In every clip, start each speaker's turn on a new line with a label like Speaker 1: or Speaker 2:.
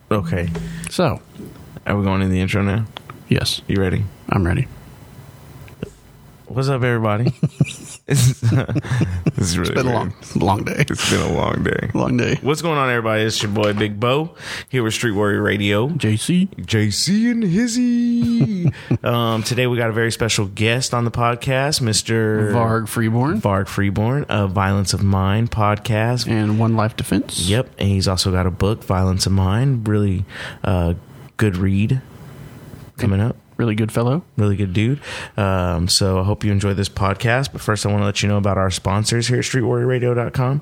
Speaker 1: Okay.
Speaker 2: So,
Speaker 1: Are we going in the intro now?
Speaker 2: yes,
Speaker 1: You ready?
Speaker 2: I'm ready.
Speaker 1: What's up, everybody? This is really
Speaker 2: It's been a long day.
Speaker 1: It's been a long day.
Speaker 2: Long day.
Speaker 1: What's going on, everybody? It's your boy, Big Bo, here with Street Warrior Radio.
Speaker 2: JC.
Speaker 1: JC and Hizzy. Today we got a very special guest on the podcast, Mr.
Speaker 2: Varg
Speaker 1: Freeborn of Violence of Mind podcast.
Speaker 2: and One Life Defense.
Speaker 1: Yep, and he's also got a book, Violence of Mind. Really good read coming up.
Speaker 2: Really good fellow.
Speaker 1: Really good dude. So I hope you enjoy this podcast. But first, I want to let you know about our sponsors here at StreetWarriorRadio.com.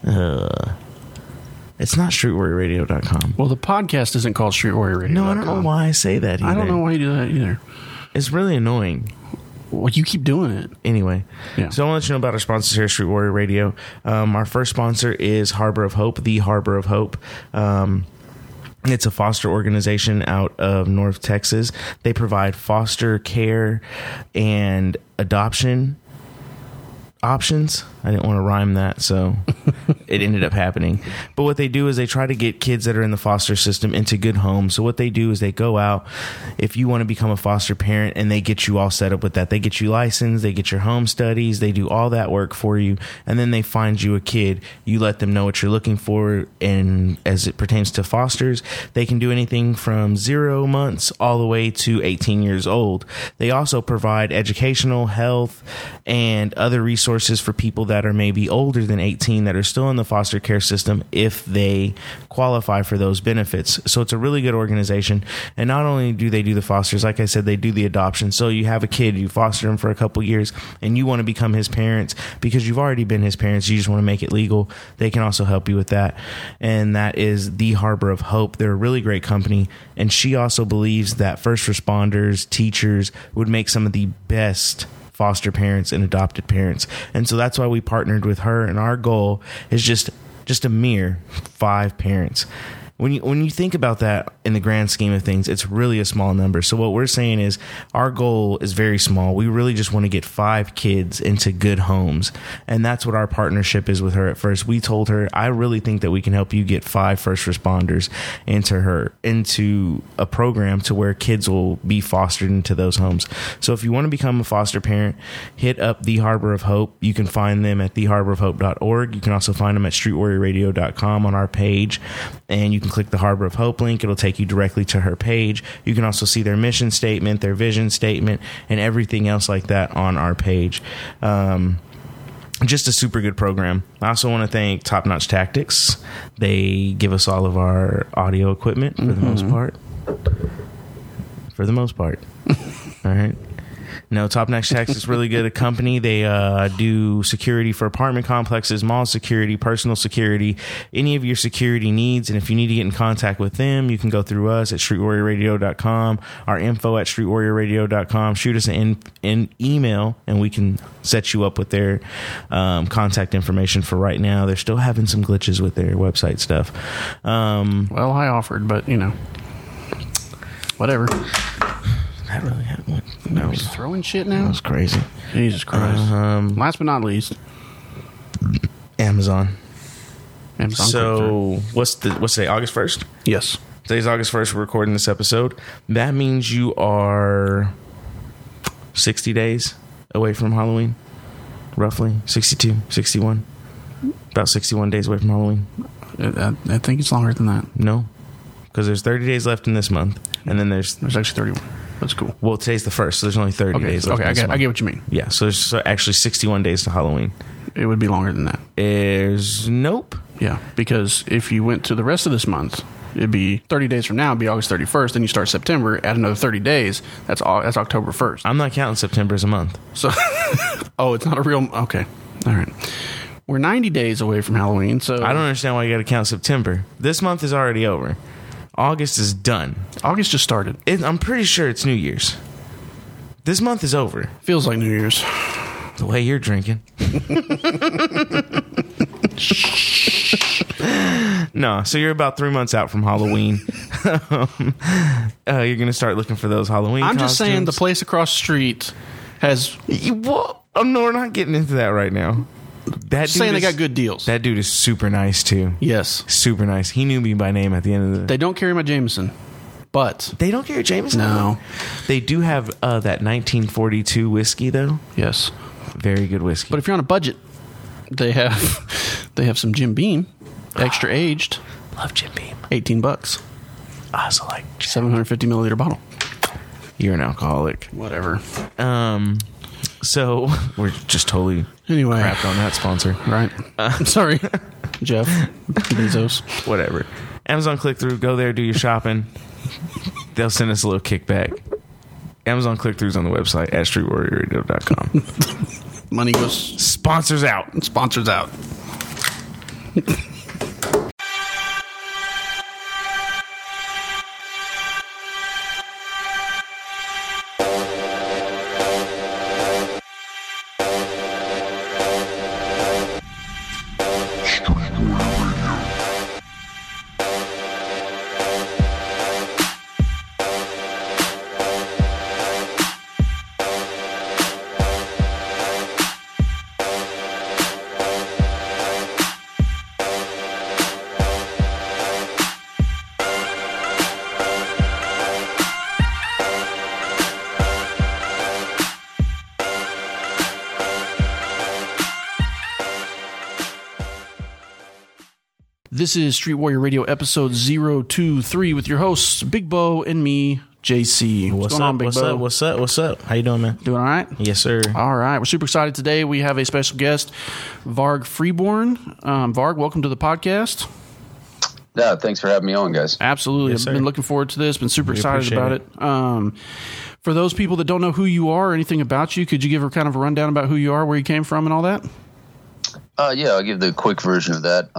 Speaker 1: It's not StreetWarriorRadio.com.
Speaker 2: Well, the podcast isn't called Street Warrior Radio.
Speaker 1: No, I don't know why I say that either.
Speaker 2: I don't know why you do that either.
Speaker 1: It's really annoying.
Speaker 2: Well, you keep doing it.
Speaker 1: Anyway,
Speaker 2: Yeah.
Speaker 1: So I want to let you know about our sponsors here at Street Warrior Radio. Our first sponsor is Harbor of Hope, the Harbor of Hope. It's a foster organization out of North Texas. They provide foster care and adoption options. I didn't want to rhyme that, so it ended up happening. But what they do is they try to get kids that are in the foster system into good homes. So what they do is they go out, if you want to become a foster parent, and they get you all set up with that. They get you licensed, they get your home studies, they do all that work for you, and then they find you a kid. You let them know what you're looking for, and as it pertains to fosters, they can do anything from 0 months all the way to 18 years old. They also provide educational, health, and other resources for people that are maybe older than 18 that are still in the foster care system if they qualify for those benefits. So it's a really good organization. And not only do they do the fosters, like I said, they do the adoption. So you have a kid, you foster him for a couple years, and you want to become his parents because you've already been his parents. You just want to make it legal. They can also help you with that. And that is the Harbor of Hope. They're a really great company. And she also believes that first responders, teachers would make some of the best foster parents and adopted parents. And so that's why we partnered with her, and our goal is just a mere 5 parents. When you think about that in the grand scheme of things, it's really a small number. So what we're saying is our goal is very small. We really just want to get 5 kids into good homes. And that's what our partnership is with her at first. We told her, I really think that we can help you get 5 first responders into a program to where kids will be fostered into those homes. So if you want to become a foster parent, hit up the Harbor of Hope. You can find them at theharborofhope.org. You can also find them at streetwarriorradio.com on our page. And you can click the Harbor of Hope link. It'll take you directly to her page. You can also see their mission statement, their vision statement, and everything else like that on our page. Just a super good program. I also want to thank Top Notch Tactics. They give us all of our audio equipment for the most part. For the most part. All right. No, Top Notch Tactics is really good. A company. They do security for apartment complexes, mall security, personal security, any of your security needs. And if you need to get in contact with them, you can go through us at streetwarriorradio.com, our info at streetwarriorradio.com. Shoot us an email, and we can set you up with their contact information for right now. They're still having some glitches with their website stuff.
Speaker 2: Well, I offered, but, whatever.
Speaker 1: That really happened.
Speaker 2: That was throwing shit now?
Speaker 1: That was crazy.
Speaker 2: Jesus Christ. Last but not least,
Speaker 1: Amazon.
Speaker 2: So,
Speaker 1: what's today? August 1st?
Speaker 2: yes.
Speaker 1: Today's August 1st. We're recording this episode. That means you are 60 days away from Halloween. Roughly 62, 61. About 61 days away from Halloween.
Speaker 2: I think it's longer than that.
Speaker 1: No, because there's 30 days left in this month, and then there's
Speaker 2: actually 31. That's cool.
Speaker 1: Well, today's the 1st, so there's only 30 days left.
Speaker 2: Okay,
Speaker 1: in this
Speaker 2: I get what you mean.
Speaker 1: Yeah, so there's actually 61 days to Halloween.
Speaker 2: It would be longer than that.
Speaker 1: Nope.
Speaker 2: Yeah, because if you went to the rest of this month, it'd be 30 days from now, it'd be August 31st, then you start September, add another 30 days, that's October 1st.
Speaker 1: I'm not counting September as a month.
Speaker 2: So, it's not a real, okay, all right. We're 90 days away from Halloween, so...
Speaker 1: I don't understand why you got to count September. This month is already over. August is done.
Speaker 2: August just started.
Speaker 1: I'm pretty sure it's New Year's. This month is over.
Speaker 2: Feels like New Year's.
Speaker 1: The way you're drinking. No, so you're about 3 months out from Halloween. You're going to start looking for those Halloween
Speaker 2: I'm
Speaker 1: costumes.
Speaker 2: just saying the place across the street has...
Speaker 1: Well, no, we're not getting into that right now. That
Speaker 2: saying they got good deals.
Speaker 1: That dude is super nice too.
Speaker 2: Yes.
Speaker 1: Super nice. He knew me by name at the end of the...
Speaker 2: They don't carry my Jameson, but...
Speaker 1: They don't carry Jameson?
Speaker 2: No.
Speaker 1: They do have that 1942 whiskey, though.
Speaker 2: Yes.
Speaker 1: Very good whiskey.
Speaker 2: But if you're on a budget, they have some Jim Beam, extra aged.
Speaker 1: Love Jim Beam.
Speaker 2: $18.
Speaker 1: I also like
Speaker 2: 750 milliliter bottle.
Speaker 1: You're an alcoholic.
Speaker 2: Whatever.
Speaker 1: So we're just totally crapped on that sponsor.
Speaker 2: Right. Sorry, Jeff Bezos.
Speaker 1: Whatever. Amazon click-through. Go there, do your shopping. They'll send us a little kickback. Amazon click-throughs on the website at streetwarriorradio.com.
Speaker 2: Money goes...
Speaker 1: Sponsors out.
Speaker 2: Sponsors out. This is Street Warrior Radio episode 023 with your hosts, Big Bo and me, JC.
Speaker 1: What's
Speaker 2: going
Speaker 1: up,
Speaker 2: on, Big
Speaker 1: what's
Speaker 2: Bo?
Speaker 1: up, what's up, what's up? How you doing, man?
Speaker 2: Doing all right?
Speaker 1: Yes, sir.
Speaker 2: All right. We're super excited today. We have a special guest, Varg Freeborn. Varg, welcome to the podcast.
Speaker 3: Yeah, thanks for having me on, guys.
Speaker 2: Absolutely.
Speaker 1: Yes,
Speaker 2: I've been looking forward to this. Been super excited about
Speaker 1: appreciate
Speaker 2: it. For those people that don't know who you are or anything about you, could you give her kind of a rundown about who you are, where you came from, and all that?
Speaker 3: Yeah, I'll give the quick version of that.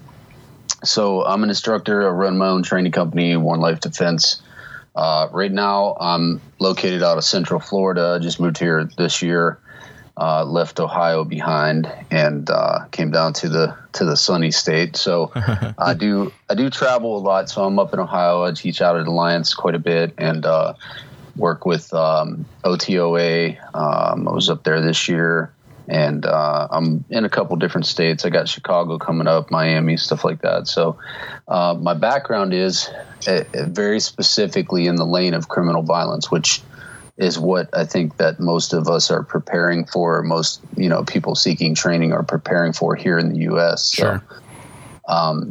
Speaker 3: So I'm an instructor. I run my own training company, One Life Defense. Right now, I'm located out of Central Florida. I just moved here this year. Left Ohio behind and came down to the sunny state. So I do travel a lot. So I'm up in Ohio. I teach out at Alliance quite a bit and work with OTOA. I was up there this year. And I'm in a couple different states. I got Chicago coming up, Miami, stuff like that. So my background is very specifically in the lane of criminal violence, which is what I think that most of us are preparing for. Most people seeking training are preparing for here in the U.S.
Speaker 2: Sure.
Speaker 3: So,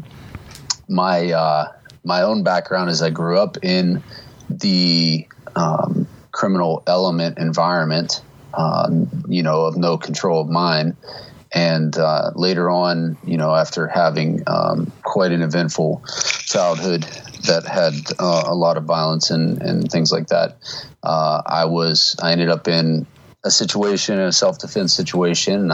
Speaker 3: my own background is I grew up in the criminal element environment. Of no control of mine. And later on, after having quite an eventful childhood that had a lot of violence and things like that, I ended up in a self-defense situation, and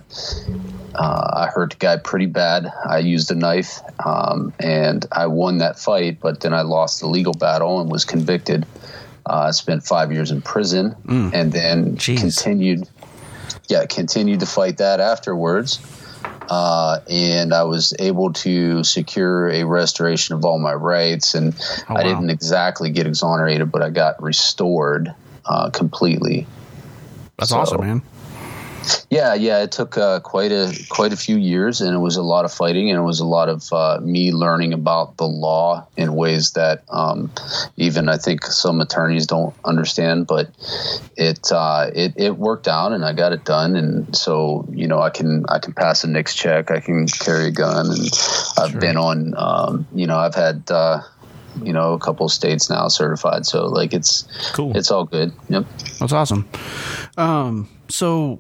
Speaker 3: I hurt the guy pretty bad. I used a knife, and I won that fight, but then I lost the legal battle and was convicted. I spent 5 years in prison and then continued to fight that afterwards. And I was able to secure a restoration of all my rights. And I didn't exactly get exonerated, but I got restored completely.
Speaker 2: That's awesome, man.
Speaker 3: Yeah. It took quite a few years, and it was a lot of fighting, and it was a lot of me learning about the law in ways that even I think some attorneys don't understand. But it worked out, and I got it done, and so I can pass a NICS check, I can carry a gun, and I've been on. I've had a couple of states now certified, so it's cool. It's all good. Yep,
Speaker 2: that's awesome. So.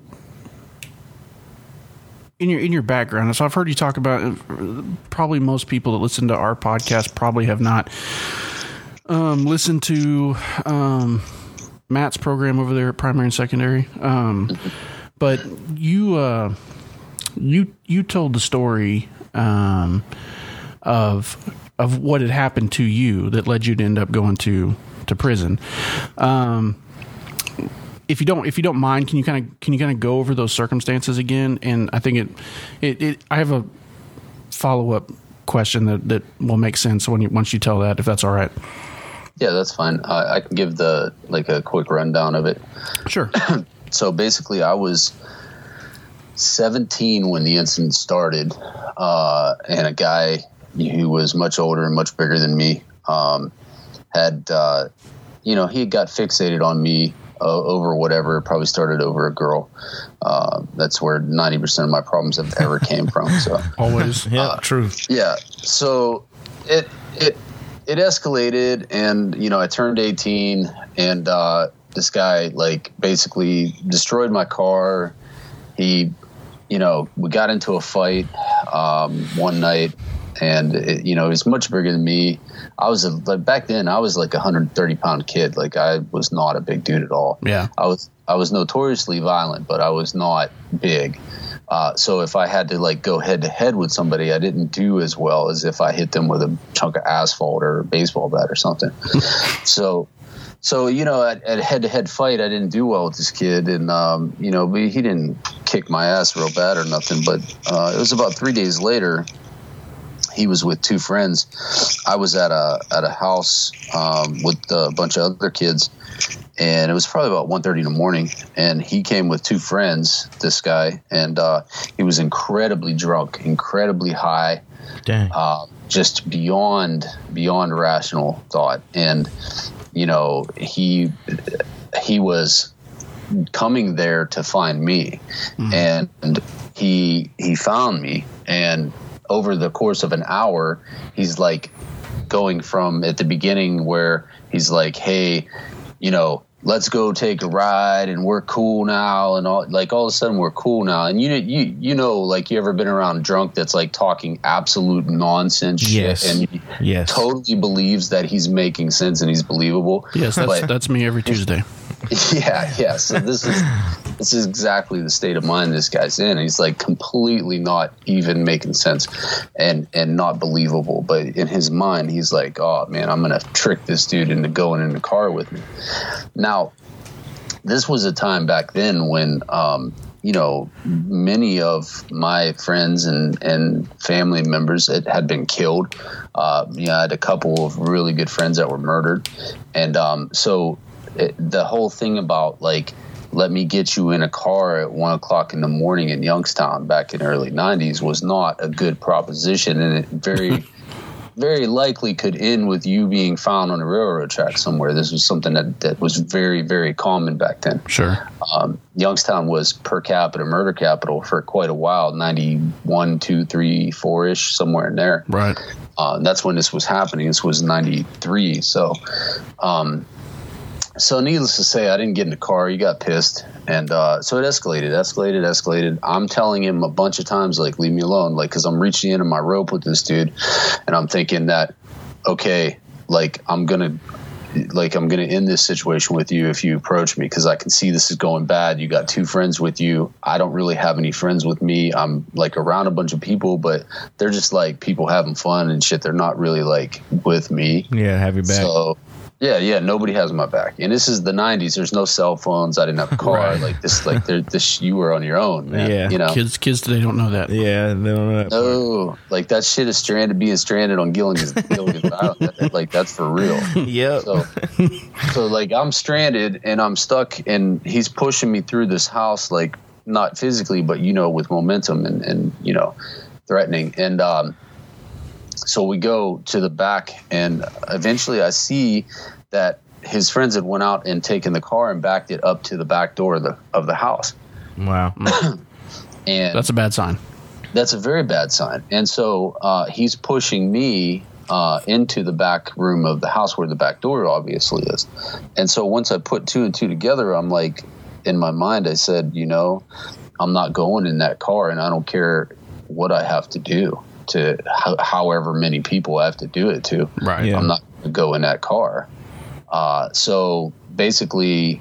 Speaker 2: In your background, so I've heard you talk about. Probably most people that listen to our podcast probably have not listened to Matt's program over there at Primary and Secondary. But you told the story of what had happened to you that led you to end up going to prison. If you don't mind, can you kind of go over those circumstances again? And I think I have a follow-up question that will make sense once you tell that, if that's all right.
Speaker 3: Yeah, that's fine. I can give a quick rundown of it.
Speaker 2: Sure.
Speaker 3: So basically, I was 17 when the incident started, and a guy who was much older and much bigger than me had, he had got fixated on me over whatever. It probably started over a girl. That's where 90% of my problems have ever came from. So
Speaker 2: always,
Speaker 1: yeah, true.
Speaker 3: Yeah. So it escalated, and I turned 18, and this guy like basically destroyed my car. He, we got into a fight one night, and he was much bigger than me. I was back then I was like a 130-pound kid. Like, I was not a big dude at all.
Speaker 2: Yeah.
Speaker 3: I was notoriously violent, but I was not big. So if I had to like go head to head with somebody, I didn't do as well as if I hit them with a chunk of asphalt or a baseball bat or something. So at head to head fight, I didn't do well with this kid, and he didn't kick my ass real bad or nothing. But it was about 3 days later. He was with two friends. I was at a house with a bunch of other kids, and it was probably about 1:30 in the morning. And he came with two friends, this guy, and he was incredibly drunk, incredibly high, just beyond rational thought. And he was coming there to find me, and he found me, and over the course of an hour, he's like going from at the beginning where he's like, hey, let's go take a ride and we're cool now. And all of a sudden we're cool now. And like, you ever been around drunk that's like talking absolute nonsense shit, and he totally believes that he's making sense and he's believable.
Speaker 2: Yes. That's me every Tuesday.
Speaker 3: Yeah. So this is exactly the state of mind this guy's in. He's like completely not even making sense and not believable. But in his mind, he's like, oh man, I'm going to trick this dude into going in the car with me. Now, this was a time back then when, many of my friends and family members had been killed. I had a couple of really good friends that were murdered. And the whole thing about like, let me get you in a car at 1 o'clock in the morning in Youngstown back in the early 90s was not a good proposition. And it very, very likely could end with you being found on a railroad track somewhere. This was something that was very, very common back then.
Speaker 2: Sure.
Speaker 3: Youngstown was per capita murder capital for quite a while, 91, 2, 3, 4-ish, somewhere in there.
Speaker 2: Right.
Speaker 3: That's when this was happening. This was 93. So needless to say, I didn't get in the car. He got pissed. And so it escalated. I'm telling him a bunch of times, like, leave me alone. Like, because I'm reaching into my rope with this dude. And I'm thinking that, okay, like, I'm going to end this situation with you if you approach me, because I can see this is going bad. You got two friends with you. I don't really have any friends with me. I'm like around a bunch of people, but they're just like people having fun and shit. They're not really like with me.
Speaker 1: Yeah, have your back.
Speaker 3: So yeah, nobody has my back. And this is the 90s. There's no cell phones. I didn't have a car. Right. Like this, you were on your own, man. Yeah,
Speaker 2: kids today don't know that.
Speaker 1: Yeah, they don't know that.
Speaker 3: No, like that shit is being stranded on Gilligan's Island. Like, that's for real.
Speaker 1: Yep.
Speaker 3: So like, I'm stranded and I'm stuck, and he's pushing me through this house, like not physically, but with momentum and threatening. And so we go to the back, and eventually I see that his friends had went out and taken the car and backed it up to the back door of the house.
Speaker 1: Wow.
Speaker 3: And
Speaker 2: that's a bad sign.
Speaker 3: That's a very bad sign. And so he's pushing me into the back room of the house where the back door obviously is. And so once I put two and two together, I'm like, in my mind, I said, I'm not going in that car, and I don't care what I have to do to however many people I have to do it to.
Speaker 2: Right. Yeah.
Speaker 3: I'm not going to go in that car. So basically,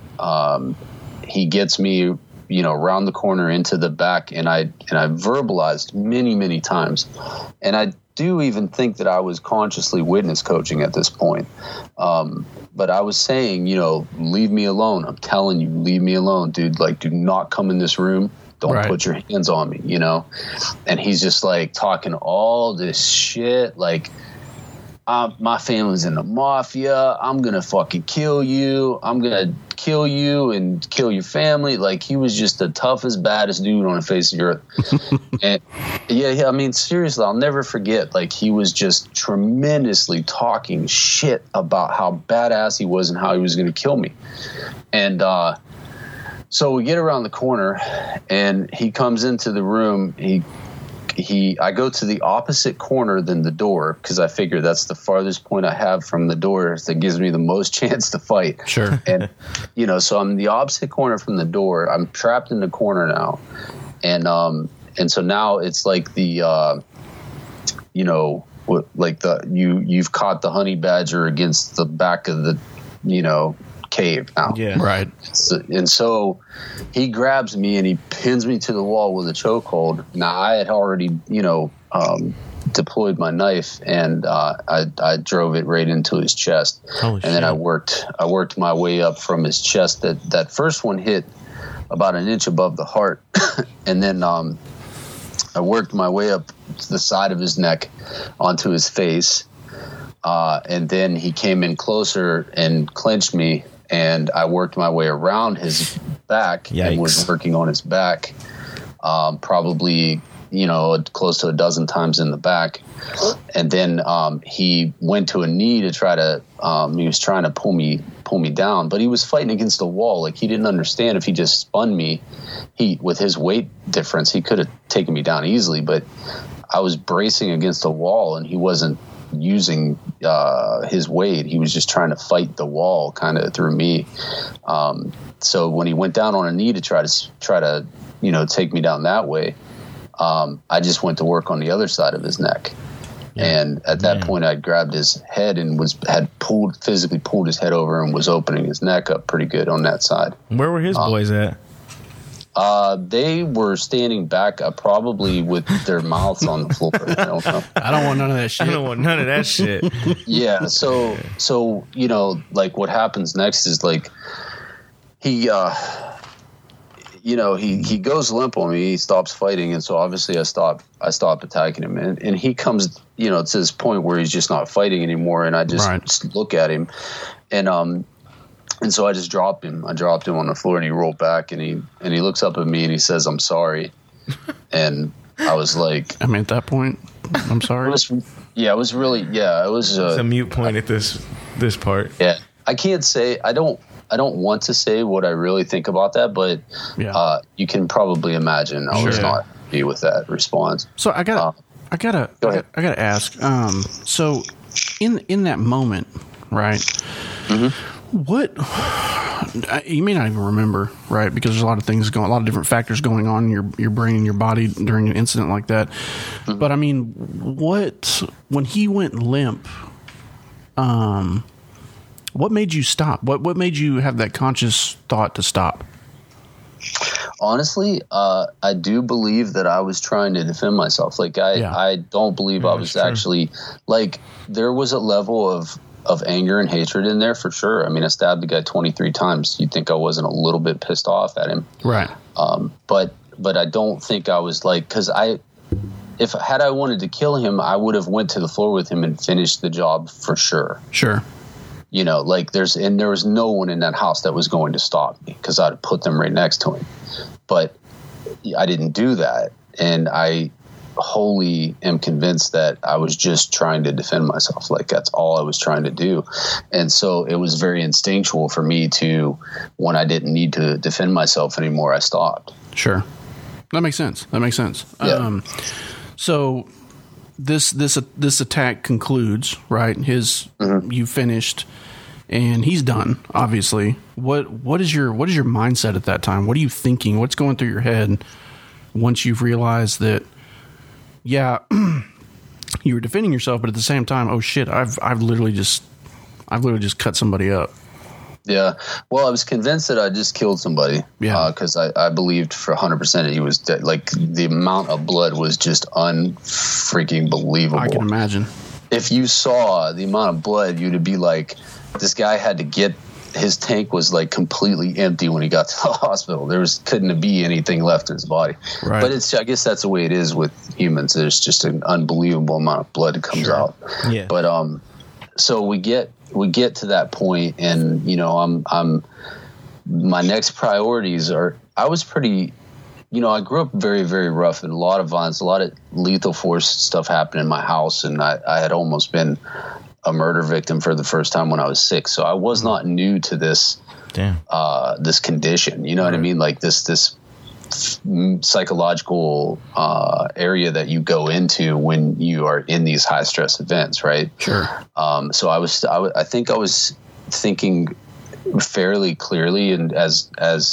Speaker 3: he gets me, around the corner into the back, and I verbalized many, many times. And I do even think that I was consciously witness coaching at this point. But I was saying, leave me alone. I'm telling you, leave me alone, dude. Like, do not come in this room. Don't put your hands on me, And he's just like talking all this shit. Like, my family's in the mafia. I'm going to fucking kill you. I'm going to kill you and kill your family. Like, he was just the toughest, baddest dude on the face of the earth. And yeah, I mean, seriously, I'll never forget. Like, he was just tremendously talking shit about how badass he was and how he was going to kill me. And so we get around the corner, and he comes into the room. I go to the opposite corner than the door, because I figure that's the farthest point I have from the door that gives me the most chance to fight.
Speaker 2: Sure.
Speaker 3: And, so I'm the opposite corner from the door. I'm trapped in the corner now. And so now it's like the, you've caught the honey badger against the back of the, cave now.
Speaker 1: Yeah.
Speaker 2: Right.
Speaker 3: And so he grabs me and he pins me to the wall with a chokehold. Now, I had already, deployed my knife, and I drove it right into his chest.
Speaker 1: Holy shit.
Speaker 3: Then I worked my way up from his chest. That first one hit about an inch above the heart. And then I worked my way up to the side of his neck onto his face. And then he came in closer and clinched me, and I worked my way around his back.
Speaker 1: Yikes.
Speaker 3: And was working on his back, probably, close to a dozen times in the back. And then he went to a knee to try to, he was trying to pull me down, but he was fighting against the wall. Like, he didn't understand if he just spun me, with his weight difference, he could have taken me down easily, but I was bracing against the wall, and he wasn't using his weight. He was just trying to fight the wall kind of through me. So when he went down on a knee to try to take me down that way, I just went to work on the other side of his neck. Yeah. And at that point, I grabbed his head and had physically pulled his head over and was opening his neck up pretty good on that side.
Speaker 1: Where were his boys at?
Speaker 3: They were standing back, probably with their mouths on the floor. I don't know.
Speaker 2: I don't want none of that shit.
Speaker 1: I don't want none of that shit.
Speaker 3: Yeah. So like, what happens next is, like, he goes limp on me. He stops fighting, and so obviously I stopped attacking him, and he comes, to this point where he's just not fighting anymore, and I just look at him, and so I just dropped him. I dropped him on the floor, and he rolled back, and he looks up at me, and he says, "I'm sorry." And I was like,
Speaker 2: I mean, at that point, I'm sorry.
Speaker 3: It was really. It's
Speaker 1: a mute point at this part.
Speaker 3: Yeah, I can't say. I don't want to say what I really think about that, but you can probably imagine I was not happy with that response.
Speaker 2: So I gotta ask. So in that moment, right? Mm-hmm. What, you may not even remember, right? Because there's a lot of different factors going on in your brain and your body during an incident like that. Mm-hmm. But I mean, when he went limp, what made you stop? What made you have that conscious thought to stop?
Speaker 3: Honestly, I do believe that I was trying to defend myself. Like, I don't believe I was actually, like, there was a level of anger and hatred in there for sure. I mean, I stabbed the guy 23 times. You'd think I wasn't a little bit pissed off at him.
Speaker 2: Right.
Speaker 3: But I don't think I was, like, because had I wanted to kill him, I would have went to the floor with him and finished the job for sure.
Speaker 2: Sure.
Speaker 3: Like, there was no one in that house that was going to stop me, because I'd put them right next to him. But I didn't do that. And I wholly am convinced that I was just trying to defend myself. Like, that's all I was trying to do. And so it was very instinctual for me to, when I didn't need to defend myself anymore, I stopped.
Speaker 2: Sure. That makes sense. Yeah. So this attack concludes, right? You finished, and he's done, obviously. What is your mindset at that time? What are you thinking? What's going through your head once you've realized that, yeah, you were defending yourself, but at the same time, oh shit, I've literally just cut somebody up.
Speaker 3: Yeah. Well, I was convinced that I just killed somebody. Yeah. Because I believed for 100% that he was dead. Like, the amount of blood was just unfreaking believable.
Speaker 2: I can imagine.
Speaker 3: If you saw the amount of blood, you'd be like, this guy had to get, his tank was like completely empty when he got to the hospital. Couldn't be anything left in his body. Right. But I guess that's the way it is with humans. There's just an unbelievable amount of blood that comes out. Yeah. But so we get to that point, and I'm my next priorities are, I was pretty, I grew up very, very rough, and a lot of violence, a lot of lethal force stuff happened in my house. And I had almost been a murder victim for the first time when I was 6. So I was not new to this, this condition, you know what I mean? Like this psychological area that you go into when you are in these high stress events, right?
Speaker 2: Sure.
Speaker 3: So I think I was thinking fairly clearly, and as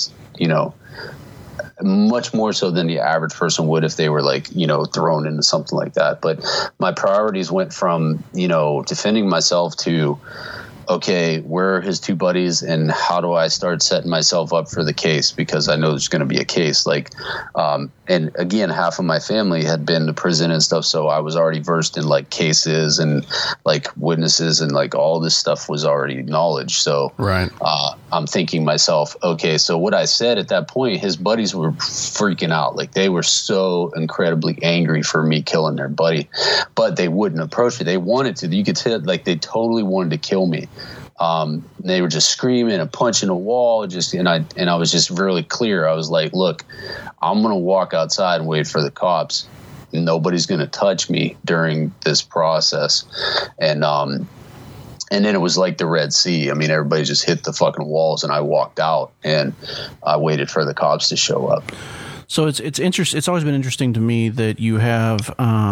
Speaker 3: much more so than the average person would if they were like, thrown into something like that. But my priorities went from, defending myself to, okay, where are his 2 buddies, and how do I start setting myself up for the case? Because I know there's going to be a case. Like, and again, half of my family had been to prison and stuff, so I was already versed in like cases and like witnesses, and like all this stuff was already knowledge. So,
Speaker 2: right.
Speaker 3: I'm thinking myself, okay, so what I said at that point, his buddies were freaking out. Like, they were so incredibly angry for me killing their buddy, but they wouldn't approach it. They wanted to. You could tell, like, they totally wanted to kill me. They were just screaming and punching a wall. And I was just really clear. I was like, look, I'm going to walk outside and wait for the cops. Nobody's going to touch me during this process. And then it was like the Red Sea. I mean, everybody just hit the fucking walls, and I walked out, and I waited for the cops to show up.
Speaker 2: So it's interesting. It's always been interesting to me that you have,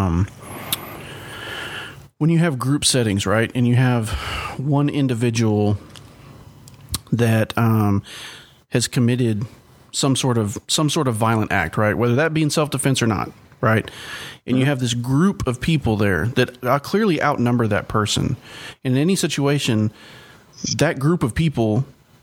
Speaker 2: when you have group settings, right, and you have one individual that has committed some sort of violent act, right, whether that be in self-defense or not, right, and you have this group of people there that clearly outnumber that person. In any situation, that group of people,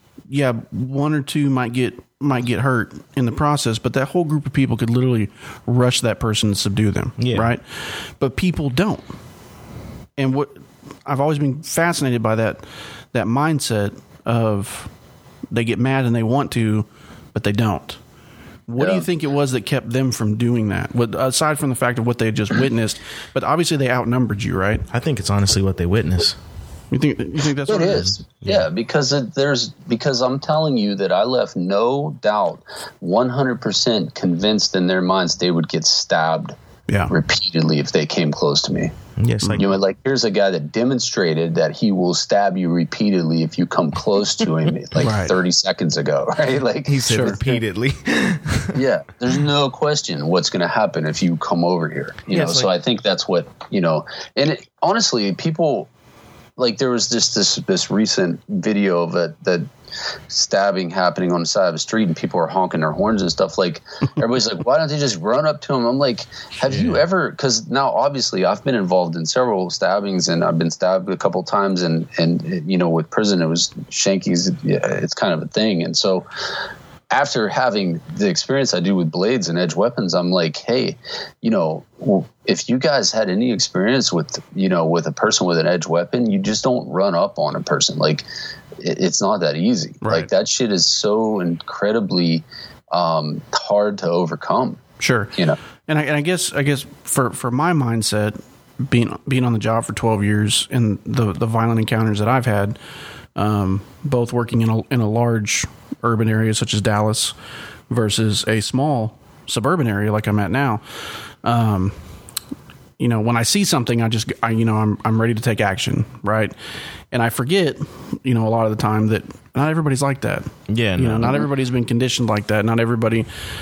Speaker 2: 1 or 2 might get hurt in the process, but that whole group of people could literally rush that person and subdue them, right? But people don't. And what I've always been fascinated by that mindset of they get mad and they want to, but they don't. What do you think it was that kept them from doing that? Aside from the fact of what they had just witnessed, but obviously they outnumbered you, right?
Speaker 1: I think it's honestly what they witness.
Speaker 2: You think that's what it is?
Speaker 3: Yeah, because I'm telling you that I left no doubt, 100% convinced in their minds they would get stabbed repeatedly if they came close to me.
Speaker 1: Yes,
Speaker 3: like here's a guy that demonstrated that he will stab you repeatedly if you come close to him, like 30 seconds ago, right? Like
Speaker 1: he said repeatedly.
Speaker 3: Yeah, there's no question what's going to happen if you come over here. You know, so I think that's what and honestly, people. Like, there was just this recent video of that stabbing happening on the side of the street, and people are honking their horns and stuff. Like, everybody's like, why don't they just run up to him? I'm like, have you ever, because now obviously I've been involved in several stabbings, and I've been stabbed a couple times, and with prison, it was shankies. It's kind of a thing. And so after having the experience I do with blades and edge weapons, I'm like, hey, if you guys had any experience with a person with an edge weapon, you just don't run up on a person. Like, it's not that easy. Right. Like, that shit is so incredibly hard to overcome.
Speaker 2: Sure. And I guess for my mindset, being on the job for 12 years and the violent encounters that I've had, both working in a large urban area such as Dallas versus a small suburban area like I'm at now, when I see something, I'm ready to take action, right? And I forget, a lot of the time that not everybody's like that. Yeah, not everybody's been conditioned like that. Not everybody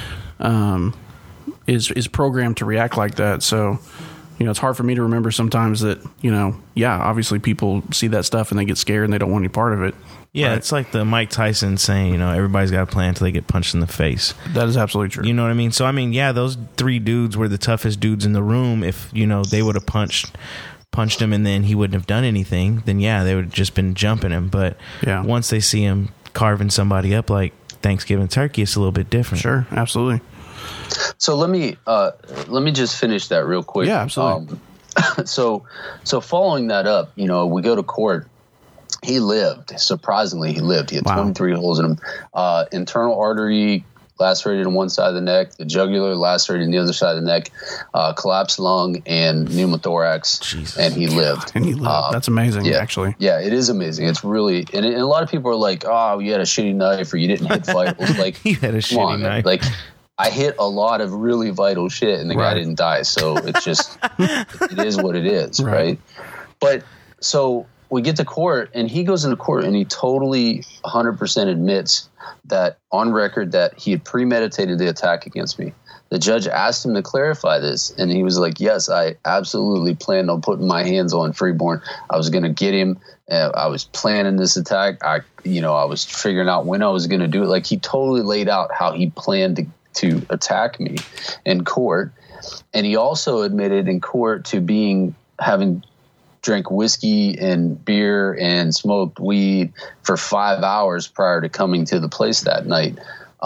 Speaker 2: is programmed to react like that. So, it's hard for me to remember sometimes that, obviously people see that stuff and they get scared and they don't want any part of it.
Speaker 1: Yeah,
Speaker 2: right?
Speaker 1: It's like the Mike Tyson saying, everybody's got a plan until they get punched in the face.
Speaker 2: That is absolutely true.
Speaker 1: You know what I mean? So, those 3 dudes were the toughest dudes in the room. If, they would have punched him and then he wouldn't have done anything, then, they would have just been jumping him. But once they see him carving somebody up like Thanksgiving turkey, it's a little bit different.
Speaker 2: Sure, absolutely.
Speaker 3: So let me just finish that real quick.
Speaker 2: Yeah, absolutely.
Speaker 3: So following that up, we go to court. He lived. Surprisingly, he lived. He had 23 holes in him. Internal artery lacerated on one side of the neck, the jugular lacerated on the other side of the neck, collapsed lung and pneumothorax. Jesus. And he lived.
Speaker 2: That's amazing, actually.
Speaker 3: Yeah, it is amazing. It's really, and a lot of people are like, oh, you had a shitty knife or you didn't hit vitals. Like,
Speaker 1: you had a shitty knife.
Speaker 3: Like, I hit a lot of really vital shit and the guy didn't die. So it's just, it is what it is, right? But so we get to court and he goes into court and he totally 100% admits that on record that he had premeditated the attack against me. The judge asked him to clarify this, and he was like, yes, I absolutely planned on putting my hands on Freeborn. I was going to get him. I was planning this attack. I was figuring out when I was going to do it. Like, he totally laid out how he planned to attack me in court. And he also admitted in court to having drank whiskey and beer and smoked weed for 5 hours prior to coming to the place that night.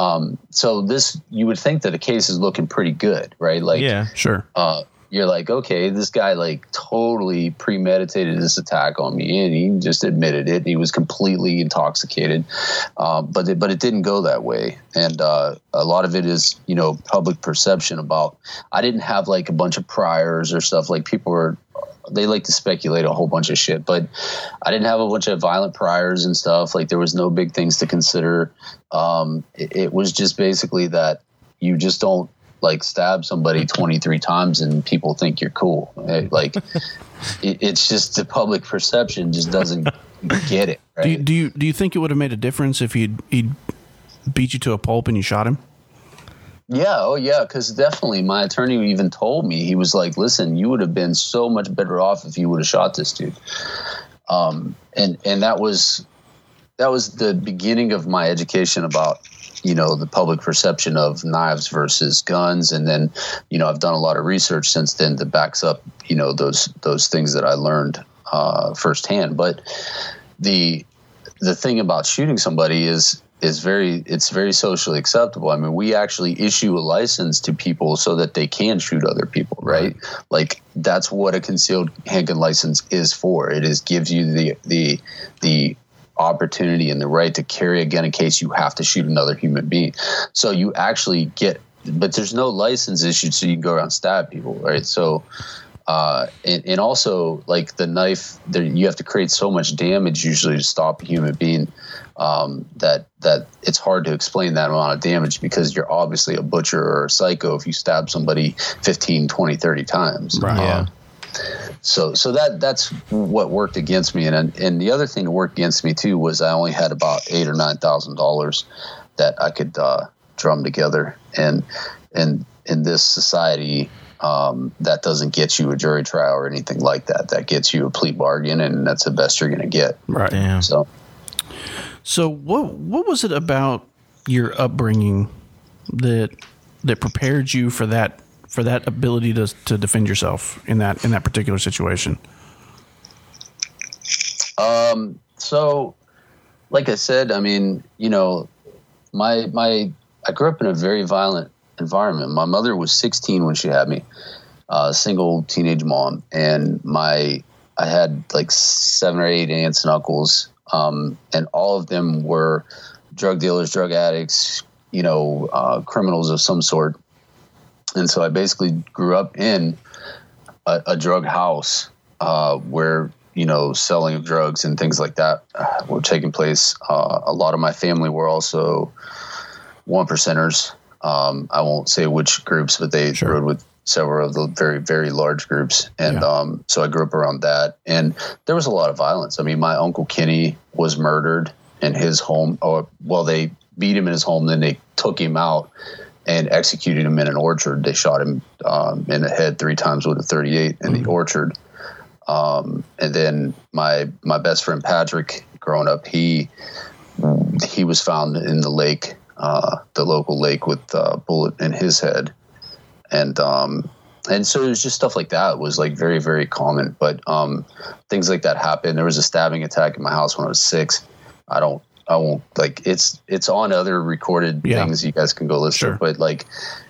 Speaker 3: So this, you would think that the case is looking pretty good, right? Like,
Speaker 1: yeah, sure.
Speaker 3: You're like, okay, this guy like totally premeditated this attack on me, and he just admitted it. He was completely intoxicated, but it didn't go that way. And a lot of it is, public perception about. I didn't have like a bunch of priors or stuff. Like, they like to speculate a whole bunch of shit, but I didn't have a bunch of violent priors and stuff. Like, there was no big things to consider. It was just basically that you just don't like stab somebody 23 times and people think you're cool. Like, it's just the public perception just doesn't get it. Right?
Speaker 2: Do you think it would have made a difference if he'd beat you to a pulp and you shot him?
Speaker 3: Yeah. Oh, yeah. Because definitely my attorney even told me, he was like, listen, you would have been so much better off if you would have shot this dude. And that was the beginning of my education about, the public perception of knives versus guns. And then, I've done a lot of research since then that backs up, those things that I learned firsthand. But the thing about shooting somebody is very socially acceptable. I mean, we actually issue a license to people so that they can shoot other people, right? Like, that's what a concealed handgun license is for. It gives you the opportunity and the right to carry a gun in case you have to shoot another human being. So you actually but there's no license issued so you can go around and stab people, right? So and also, like, the knife, you have to create so much damage usually to stop a human being that it's hard to explain that amount of damage, because you're obviously a butcher or a psycho if you stab somebody 15, 20, 30 times.
Speaker 1: Right. Yeah.
Speaker 3: So that's what worked against me. And the other thing that worked against me too was I only had about $8,000 or $9,000 that I could drum together. And in this society, that doesn't get you a jury trial or anything like that. That gets you a plea bargain, and that's the best you're going to get.
Speaker 2: Right.
Speaker 1: Damn.
Speaker 2: So what was it about your upbringing that prepared you for that ability to defend yourself in that particular situation?
Speaker 3: So like I said, I mean, I grew up in a very violent environment. My mother was 16 when she had me, single teenage mom. And I had like 7 or 8 aunts and uncles. And all of them were drug dealers, drug addicts, criminals of some sort. And so I basically grew up in a drug house, where, selling of drugs and things like that were taking place. A lot of my family were also 1%ers. I won't say which groups, but they rode with several of the very, very large groups. And so I grew up around that. And there was a lot of violence. I mean, my Uncle Kenny was murdered in his home. They beat him in his home. Then they took him out and executed him in an orchard. They shot him in the head 3 times with a .38 in the orchard. And then my best friend Patrick, growing up, he was found in the lake, the local lake, with a bullet in his head. And so it was just stuff like that was like very, very common. But things like that happened. There was a stabbing attack in my house when I was 6. I won't, like, it's on other recorded things you guys can go listen to, but like,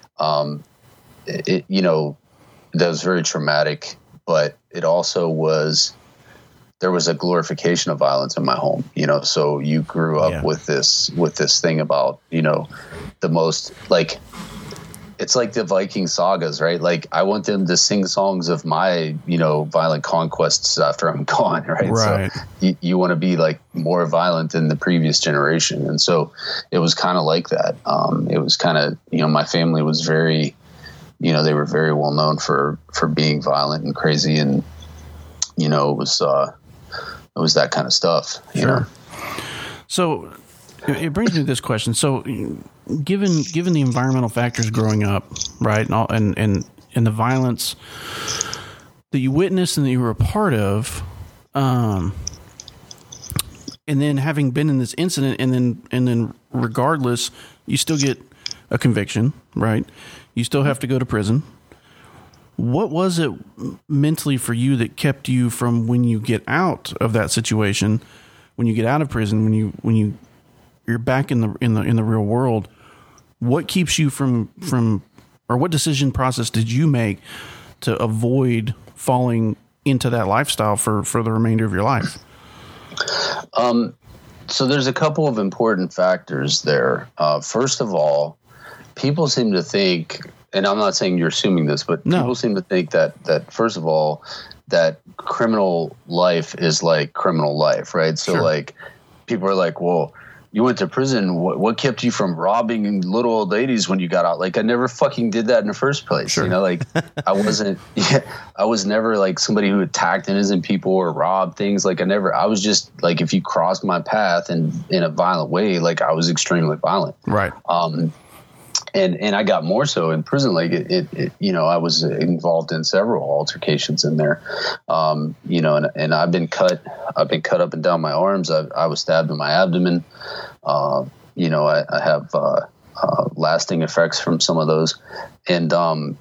Speaker 3: that was very traumatic, but it also there was a glorification of violence in my home, so you grew up with this thing about, the most, like, it's like the Viking sagas, right? Like, I want them to sing songs of my, violent conquests after I'm gone, right?
Speaker 2: Right.
Speaker 3: So you want to be like more violent than the previous generation. And so it was kind of like that. It was kind of, my family was very, they were very well known for being violent and crazy. And, it was that kind of stuff. You know?
Speaker 2: So it brings me to this question. So given the environmental factors growing up, right, and the violence that you witnessed and that you were a part of, and then having been in this incident, and then regardless, you still get a conviction, right? You still have to go to prison. What was it mentally for you that kept you from, when you get out of that situation, when you get out of prison, when you're back in the real world? What keeps you from, or what decision process did you make to avoid falling into that lifestyle for the remainder of your life?
Speaker 3: So there's a couple of important factors there. First of all, people seem to think, and I'm not saying you're assuming this, but people seem to think that first of all, that criminal life is like criminal life, right? So like, people are like, well, you went to prison. What kept you from robbing little old ladies when you got out? Like, I never fucking did that in the first place. Sure. Like, I was never like somebody who attacked innocent people or robbed things. Like, I was just like, if you crossed my path in a violent way, like, I was extremely violent. Right. And I got more so in prison. Like I was involved in several altercations in there. And I've been cut up and down my arms. I was stabbed in my abdomen. I have lasting effects from some of those. And,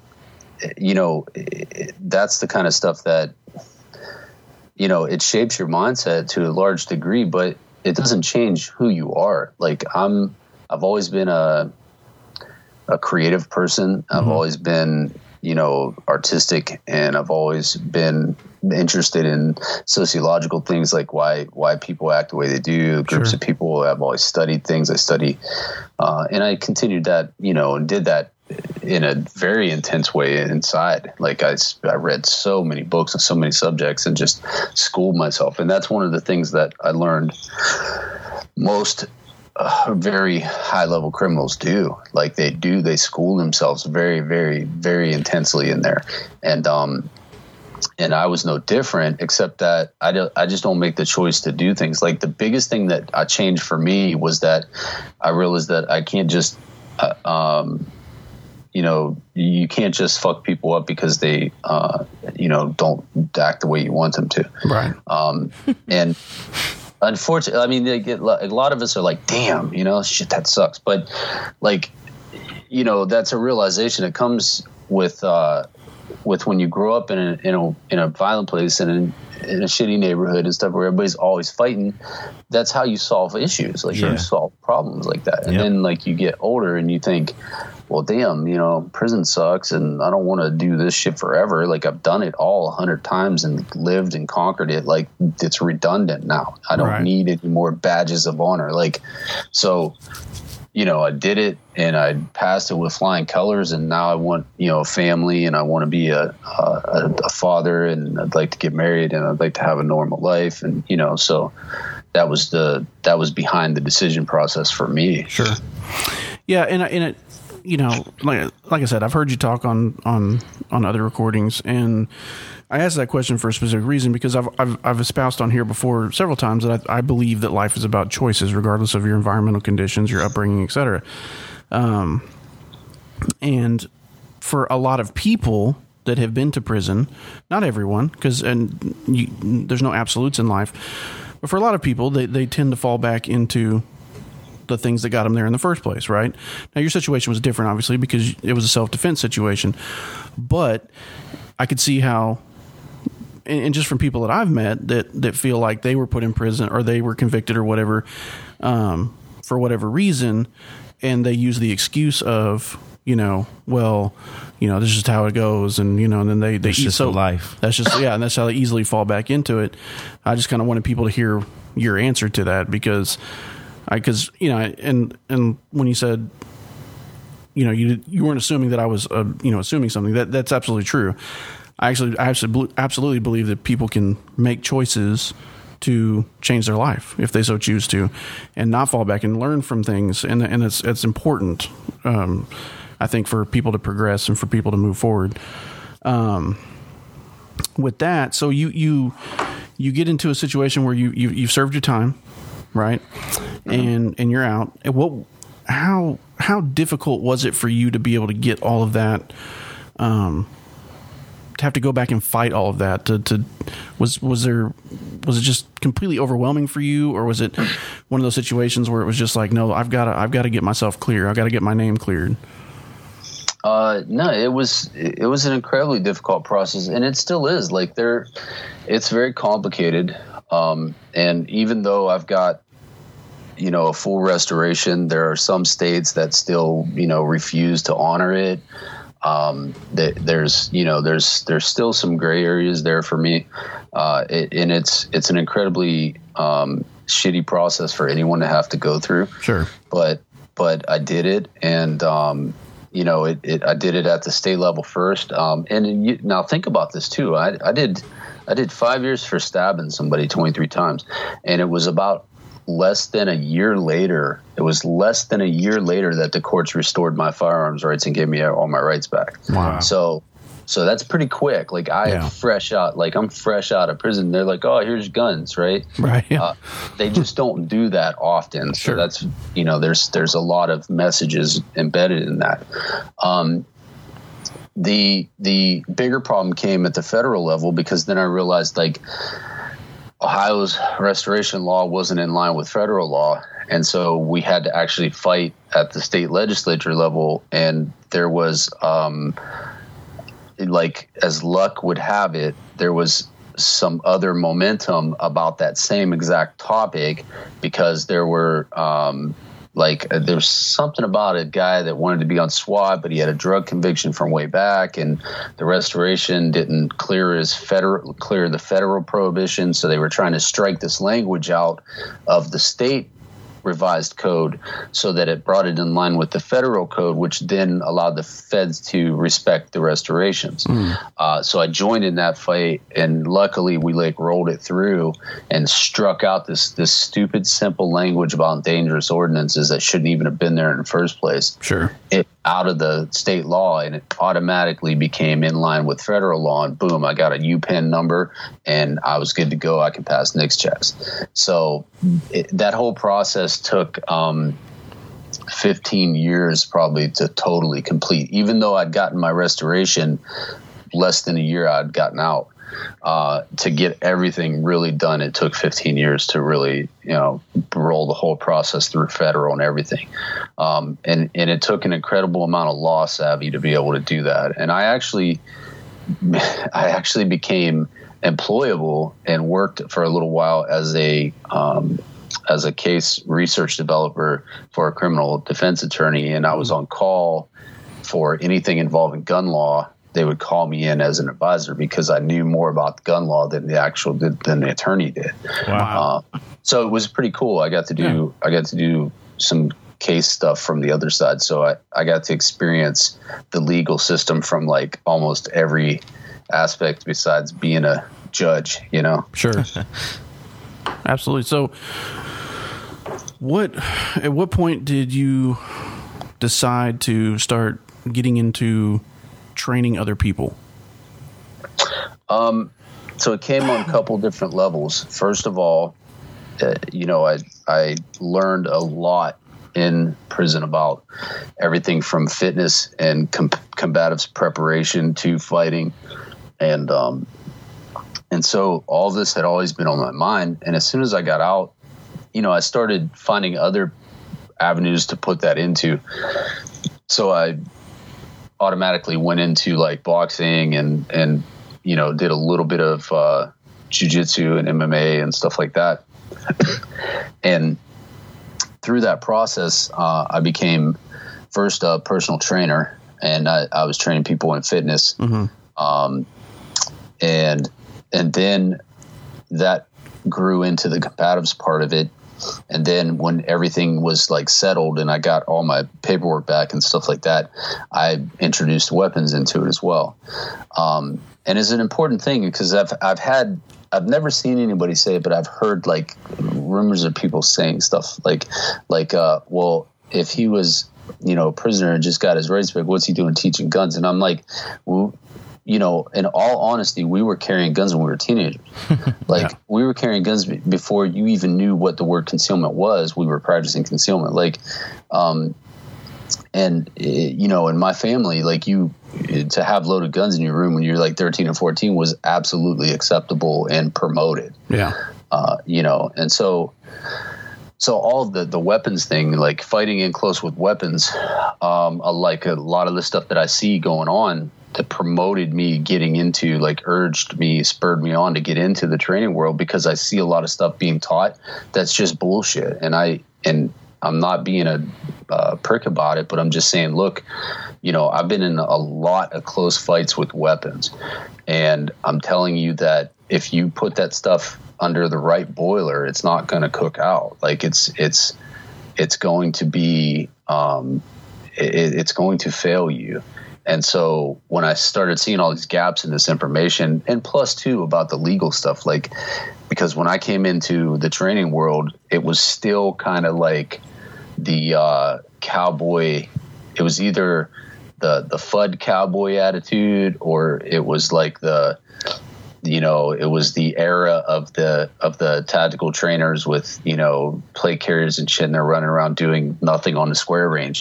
Speaker 3: that's the kind of stuff that, it shapes your mindset to a large degree, but it doesn't change who you are. Like, I've always been a creative person. I've always been, artistic, and I've always been interested in sociological things, like why people act the way they do, groups of people. I've always studied things. I study, and I continued that, and did that in a very intense way inside. Like, I read so many books on so many subjects and just schooled myself. And that's one of the things that I learned most very high level criminals do. Like, they school themselves very, very, very intensely in there. And I was no different, except that I just don't make the choice to do things. Like, the biggest thing that I changed for me was that I realized that I can't just, you can't just fuck people up because they, don't act the way you want them to. Right. And unfortunately, I mean, a lot of us are like, damn, shit, that sucks. But like, that's a realization that comes with when you grow up in a violent place and in a shitty neighborhood and stuff where everybody's always fighting. That's how you solve issues. Like, you solve problems like that. And then like, you get older and you think, well, damn, prison sucks and I don't want to do this shit forever. Like, I've done it all 100 times and lived and conquered it. Like, it's redundant now. I don't need any more badges of honor. Like, so, I did it and I passed it with flying colors, and now I want, a family, and I want to be a father, and I'd like to get married, and I'd like to have a normal life. And, so that was behind the decision process for me. Sure.
Speaker 2: Yeah. And it, like I said, I've heard you talk on other recordings, and I asked that question for a specific reason, because I've espoused on here before several times that I believe that life is about choices, regardless of your environmental conditions, your upbringing, et cetera. And for a lot of people that have been to prison, not everyone, there's no absolutes in life, but for a lot of people, they tend to fall back into the things that got them there in the first place, right? Now, your situation was different, obviously, because it was a self-defense situation, but I could see how, and just from people that I've met that feel like they were put in prison or they were convicted or whatever, for whatever reason, and they use the excuse of, this is just how it goes, and and then they
Speaker 1: it's just life.
Speaker 2: That's just and that's how they easily fall back into it. I just kind of wanted people to hear your answer to that, because and when you said you weren't assuming that I was, assuming something. That's absolutely true. I absolutely believe that people can make choices to change their life if they so choose to, and not fall back and learn from things. And it's important, I think, for people to progress and for people to move forward. With that, so you get into a situation where you've served your time, right? And you're out. And how difficult was it for you to be able to get all of that? To have to go back and fight all of that, was it just completely overwhelming for you, or was it one of those situations where it was just like, no, I've got to get myself clear, I've got to get my name cleared?
Speaker 3: No, it was an incredibly difficult process, and it still is. Like it's very complicated, and even though I've got a full restoration, there are some states that still refuse to honor it. There's still some gray areas there for me, and it's an incredibly shitty process for anyone to have to go through.
Speaker 2: Sure,
Speaker 3: but I did it, and I did it at the state level first. Now think about this too. I did 5 years for stabbing somebody 23 times, and it was about less than a year later that the courts restored my firearms rights and gave me all my rights back.
Speaker 2: Wow.
Speaker 3: So that's pretty quick. Like I'm fresh out of prison. They're like, oh, here's guns. Right.
Speaker 2: Right. Yeah.
Speaker 3: They just don't do that often. So that's, there's a lot of messages embedded in that. The bigger problem came at the federal level, because then I realized like Ohio's restoration law wasn't in line with federal law. And so we had to actually fight at the state legislature level. And there was, as luck would have it, there was some other momentum about that same exact topic, because there were, there's something about a guy that wanted to be on SWAT, but he had a drug conviction from way back, and the restoration didn't clear the federal prohibition. So they were trying to strike this language out of the state revised code so that it brought it in line with the federal code, which then allowed the feds to respect the restorations. So I joined in that fight, and luckily we rolled it through and struck out this stupid, simple language about dangerous ordinances that shouldn't even have been there in the first place.
Speaker 2: Sure.
Speaker 3: It out of the state law, and it automatically became in line with federal law, and boom, I got a UPenn number and I was good to go. I could pass NICS checks. So that whole process took 15 years probably to totally complete. Even though I'd gotten my restoration less than a year, I'd gotten out. To get everything really done, it took 15 years to really, roll the whole process through federal and everything. And it took an incredible amount of law savvy to be able to do that. And I actually became employable and worked for a little while as a case research developer for a criminal defense attorney. And I was on call for anything involving gun law. They would call me in as an advisor because I knew more about gun law than the attorney did.
Speaker 2: Wow.
Speaker 3: So it was pretty cool. I got to do some case stuff from the other side. So I got to experience the legal system from like almost every aspect besides being a judge,
Speaker 2: Sure. Absolutely. So at what point did you decide to start getting into training other people?
Speaker 3: So it came on a couple different levels. First of all, I learned a lot in prison about everything from fitness and combatives preparation to fighting. And so all this had always been on my mind. And as soon as I got out, I started finding other avenues to put that into. So I automatically went into like boxing and did a little bit of jiu-jitsu and MMA and stuff like that. And through that process, I became first a personal trainer, and I was training people in fitness. Mm-hmm. And then that grew into the combatives part of it. And then when everything was like settled and I got all my paperwork back and stuff like that, I introduced weapons into it as well. And it's an important thing because I've never seen anybody say it, but I've heard like rumors of people saying stuff like, well, if he was, a prisoner and just got his rights back, what's he doing teaching guns? And I'm like, well, in all honesty, we were carrying guns when we were teenagers. Like we were carrying guns before you even knew what the word concealment was. We were practicing concealment. Like, and in my family, like to have loaded guns in your room when you're like 13 or 14 was absolutely acceptable and promoted.
Speaker 2: Yeah.
Speaker 3: And so all of the weapons thing, like fighting in close with weapons, like a lot of the stuff that I see going on that promoted me getting into, like spurred me on to get into the training world, because I see a lot of stuff being taught that's just bullshit. And I'm not being a prick about it, but I'm just saying, look, I've been in a lot of close fights with weapons, and I'm telling you that if you put that stuff under the right boiler, it's not going to cook out. Like it's going to be, it's going to fail you. And so when I started seeing all these gaps in this information, and plus too about the legal stuff, like, because when I came into the training world, it was still kind of like the cowboy. It was either the FUD cowboy attitude, or it was like it was the era of the tactical trainers with, plate carriers and shit, and they're running around doing nothing on the square range.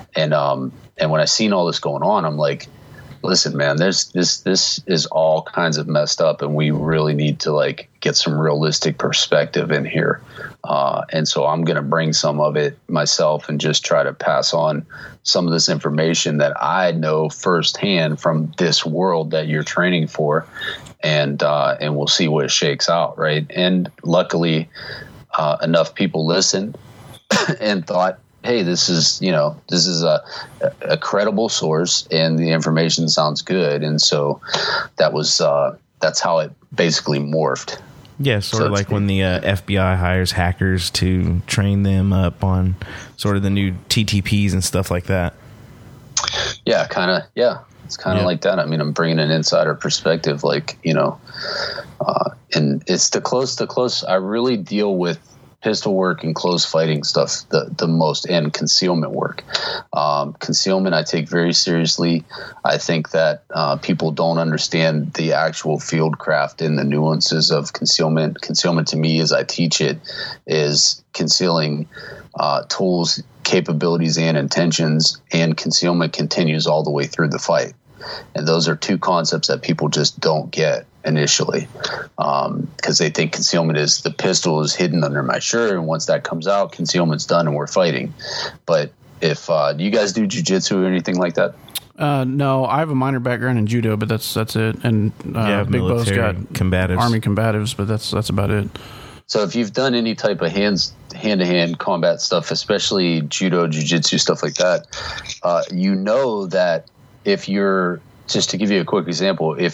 Speaker 3: And when I seen all this going on, I'm like, listen, man, this is all kinds of messed up, and we really need to like get some realistic perspective in here. And so I'm going to bring some of it myself and just try to pass on some of this information that I know firsthand from this world that you're training for. And we'll see what it shakes out. Right. And luckily, enough people listened and thought, hey, this is a credible source and the information sounds good. And so that's how it basically morphed.
Speaker 1: Yeah, sort of like when the FBI hires hackers to train them up on sort of the new TTPs and stuff like that.
Speaker 3: Yeah, kind of. Yeah, it's kind of like that. I mean, I'm bringing an insider perspective, like, and it's the close. I really deal with pistol work and close fighting stuff the most, and concealment work. Concealment I take very seriously. I think that people don't understand the actual field craft and the nuances of concealment. Concealment to me, as I teach it, is concealing tools, capabilities, and intentions, and concealment continues all the way through the fight. And those are two concepts that people just don't get initially, because they think concealment is the pistol is hidden under my shirt, and once that comes out, concealment's done and we're fighting. But if do you guys do jiu-jitsu or anything like that?
Speaker 2: No, I have a minor background in judo, but that's it. And Big Bo's got
Speaker 1: combatives.
Speaker 2: Army combatives, but that's about it. So
Speaker 3: if you've done any type of hand-to-hand combat stuff, especially judo, jiu-jitsu, stuff like that, you know that if you're, just to give you a quick example, if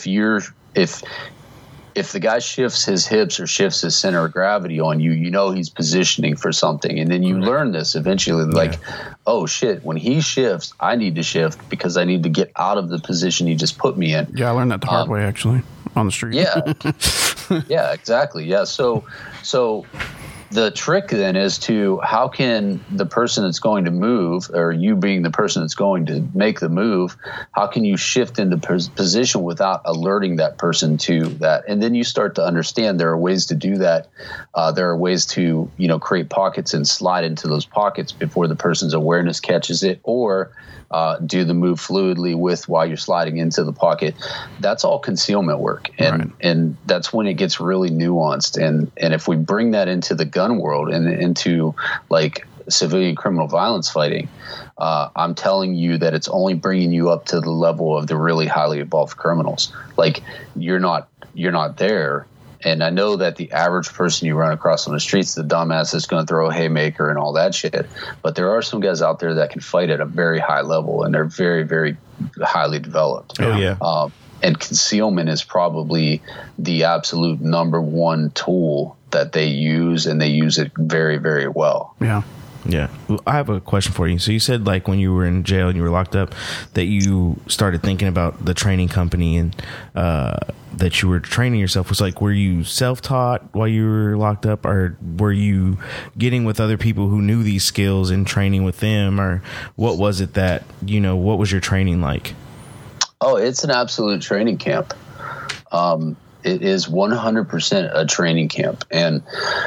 Speaker 3: the guy shifts his hips or shifts his center of gravity on you, you know he's positioning for something. And then you learn this eventually, like, oh shit, when he shifts, I need to shift because I need to get out of the position he just put me in.
Speaker 2: Yeah, I learned that the hard way, actually, on the street.
Speaker 3: Yeah. Yeah, exactly. Yeah. So the trick then is to, how can the person that's going to move, or you being the person that's going to make the move, how can you shift into position without alerting that person to that? And then you start to understand there are ways to do that. There are ways to, create pockets and slide into those pockets before the person's awareness catches it, or do the move fluidly while you're sliding into the pocket. That's all concealment work. And that's when it gets really nuanced. And if we bring that into the gun world and into like civilian criminal violence fighting, I'm telling you that it's only bringing you up to the level of the really highly evolved criminals. Like you're not there. And I know that the average person you run across on the streets, the dumbass that's going to throw a haymaker and all that shit. But there are some guys out there that can fight at a very high level, and they're very, very highly developed.
Speaker 1: Oh, yeah.
Speaker 3: And concealment is probably the absolute number one tool that they use, and they use it very, very well.
Speaker 2: Yeah.
Speaker 1: Yeah. Well, I have a question for you. So you said, like, when you were in jail and you were locked up, that you started thinking about the training company and that you were training yourself. Was like, were you self-taught while you were locked up, or were you getting with other people who knew these skills and training with them, or what was it that, what was your training like?
Speaker 3: Oh, it's an absolute training camp. It is 100% a training camp. And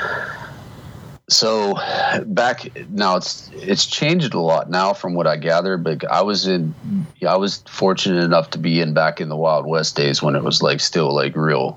Speaker 3: so now it's changed a lot now from what I gathered, but I was fortunate enough to be back in the Wild West days when it was like still like real,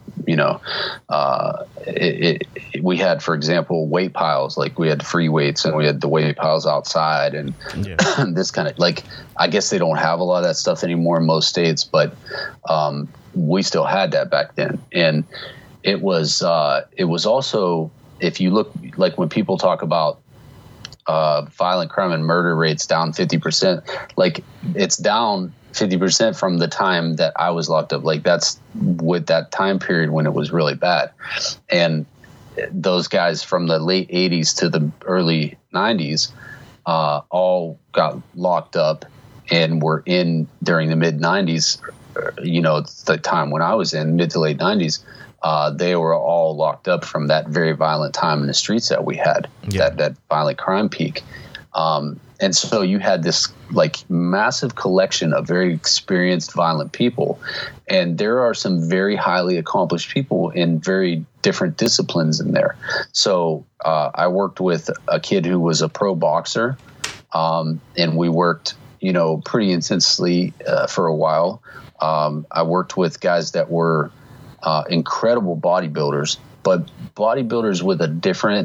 Speaker 3: we had, for example, weight piles, like we had free weights and we had the weight piles outside and this kind of, like, I guess they don't have a lot of that stuff anymore in most states, but we still had that back then. And it was also, if you look, like when people talk about violent crime and murder rates down 50%, like it's down 50% from the time that I was locked up. Like that's with that time period when it was really bad. And those guys from the late 80s to the early 90s all got locked up and were in during the mid 90s, the time when I was in, mid to late 90s. They were all locked up from that very violent time in the streets that we had, that violent crime peak. And so you had this like massive collection of very experienced violent people. And there are some very highly accomplished people in very different disciplines in there. So I worked with a kid who was a pro boxer, and we worked, pretty intensely for a while. I worked with guys that were incredible bodybuilders, but bodybuilders with a different,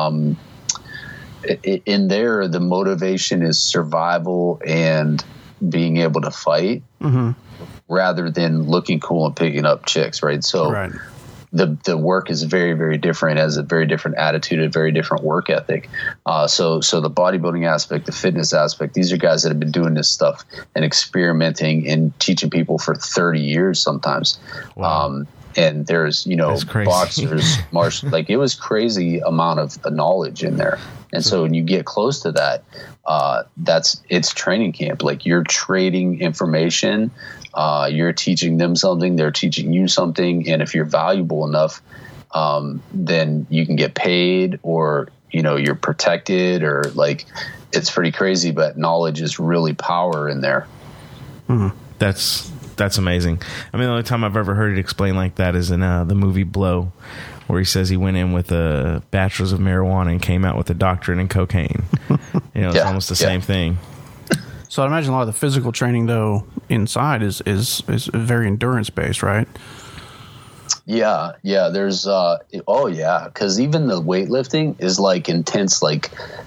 Speaker 3: in there, the motivation is survival and being able to fight rather than looking cool and picking up chicks. Right. So the work is very, very different, has a very different attitude, a very different work ethic. So the bodybuilding aspect, the fitness aspect, these are guys that have been doing this stuff and experimenting and teaching people for 30 years sometimes. Wow. And there's, boxers, like it was crazy amount of knowledge in there. And so when you get close to that, it's training camp. Like you're trading information, you're teaching them something, they're teaching you something. And if you're valuable enough, then you can get paid or, you're protected, or like, it's pretty crazy, but knowledge is really power in there.
Speaker 1: Mm-hmm. That's amazing. I mean, the only time I've ever heard it explained like that is in the movie Blow, where he says he went in with a bachelor's of marijuana and came out with a doctorate in cocaine. It's almost the same thing.
Speaker 2: So I imagine a lot of the physical training, though, inside is very endurance based, right?
Speaker 3: Yeah. There's because even the weightlifting is like intense, like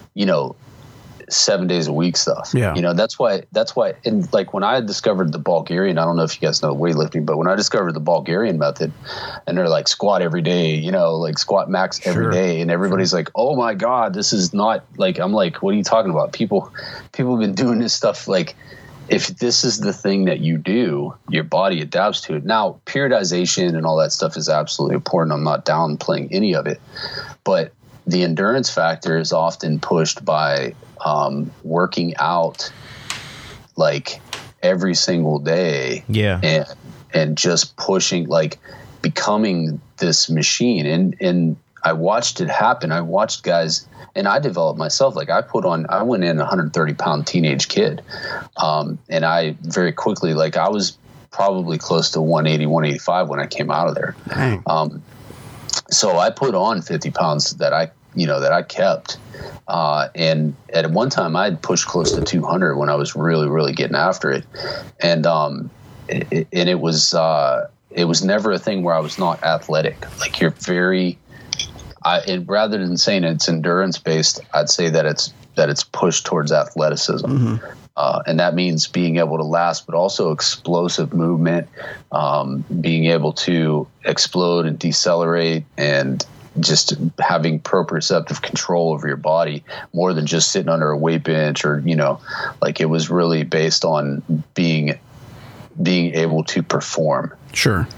Speaker 3: 7 days a week stuff. Yeah. That's why, and like when I discovered the Bulgarian, I don't know if you guys know weightlifting, but when I discovered the Bulgarian method, and they're like squat every day, like squat max every day. And everybody's like, oh my God, this is not like, I'm like, what are you talking about? People have been doing this stuff. Like if this is the thing that you do, your body adapts to it. Now, periodization and all that stuff is absolutely important. I'm not downplaying any of it, but the endurance factor is often pushed by working out like every single day, and just pushing, like becoming this machine. And I watched it happen. I watched guys, and I developed myself. Like I went in a 130-pound teenage kid, and I very quickly, like I was probably close to 180, 185 when I came out of there. So I put on 50 pounds that I kept. And at one time I had pushed close to 200 when I was really, really getting after it. And it was never a thing where I was not athletic. Like you're very, rather than saying it's endurance based, I'd say that it's pushed towards athleticism. Mm-hmm. And that means being able to last, but also explosive movement, being able to explode and decelerate, and just having proprioceptive control over your body more than just sitting under a weight bench, or, like it was really based on being able to perform.
Speaker 2: Sure.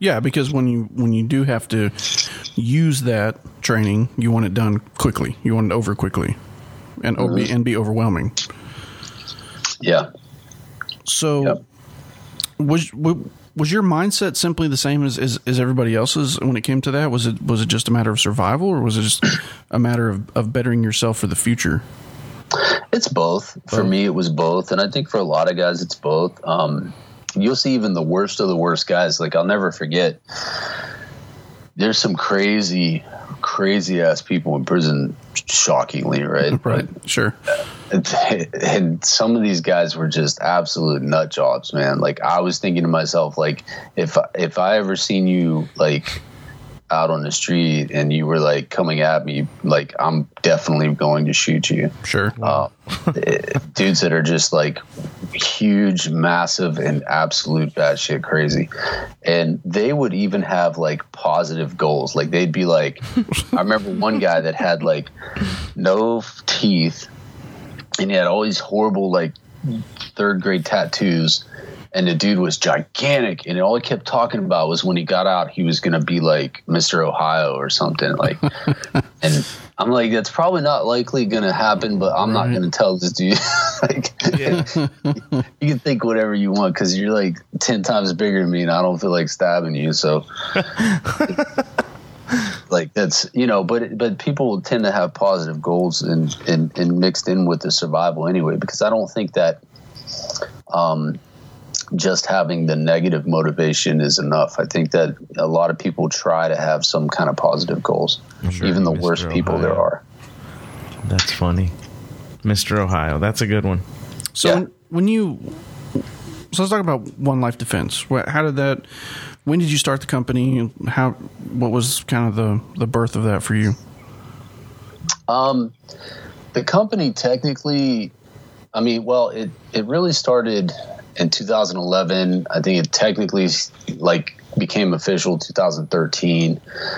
Speaker 2: Yeah, because when you do have to use that training, you want it done quickly. You want it over quickly, and be overwhelming.
Speaker 3: Yeah.
Speaker 2: So,
Speaker 3: Yep.
Speaker 2: Was your mindset simply the same as everybody else's when it came to that? Was it just a matter of survival, or was it just a matter of bettering yourself for the future?
Speaker 3: It's both. For me, it was both. And I think for a lot of guys, it's both. You'll see even the worst of the worst guys. Like, I'll never forget, there's some crazy ass people in prison, shockingly, right?
Speaker 2: Right. Sure.
Speaker 3: And some of these guys were just absolute nut jobs, man. Like, I was thinking to myself, like, if I ever seen you, like, out on the street and you were, like, coming at me, like, I'm definitely going to shoot you.
Speaker 2: Sure.
Speaker 3: Dudes that are just, like, huge, massive, and absolute batshit crazy. And they would even have, like, positive goals. Like, they'd be like, I remember one guy that had, like, no teeth, and he had all these horrible, like, third grade tattoos, and the dude was gigantic, and all he kept talking about was when he got out, he was going to be like Mr. Ohio or something. Like, and I'm like, that's probably not likely going to happen, but I'm not going to tell this dude. Like, you can think whatever you want, because you're like 10 times bigger than me, and I don't feel like stabbing you. So, like, that's, you know, but people tend to have positive goals and mixed in with the survival anyway, because I don't think that just having the negative motivation is enough. I think that a lot of people try to have some kind of positive goals, even the worst people there are.
Speaker 1: That's funny. Mr. Ohio. That's a good one.
Speaker 2: So let's talk about One Life Defense. When did you start the company? What was kind of the birth of that for you?
Speaker 3: The company technically, I mean, well, it really started in 2011. I think it technically, like, became official 2013.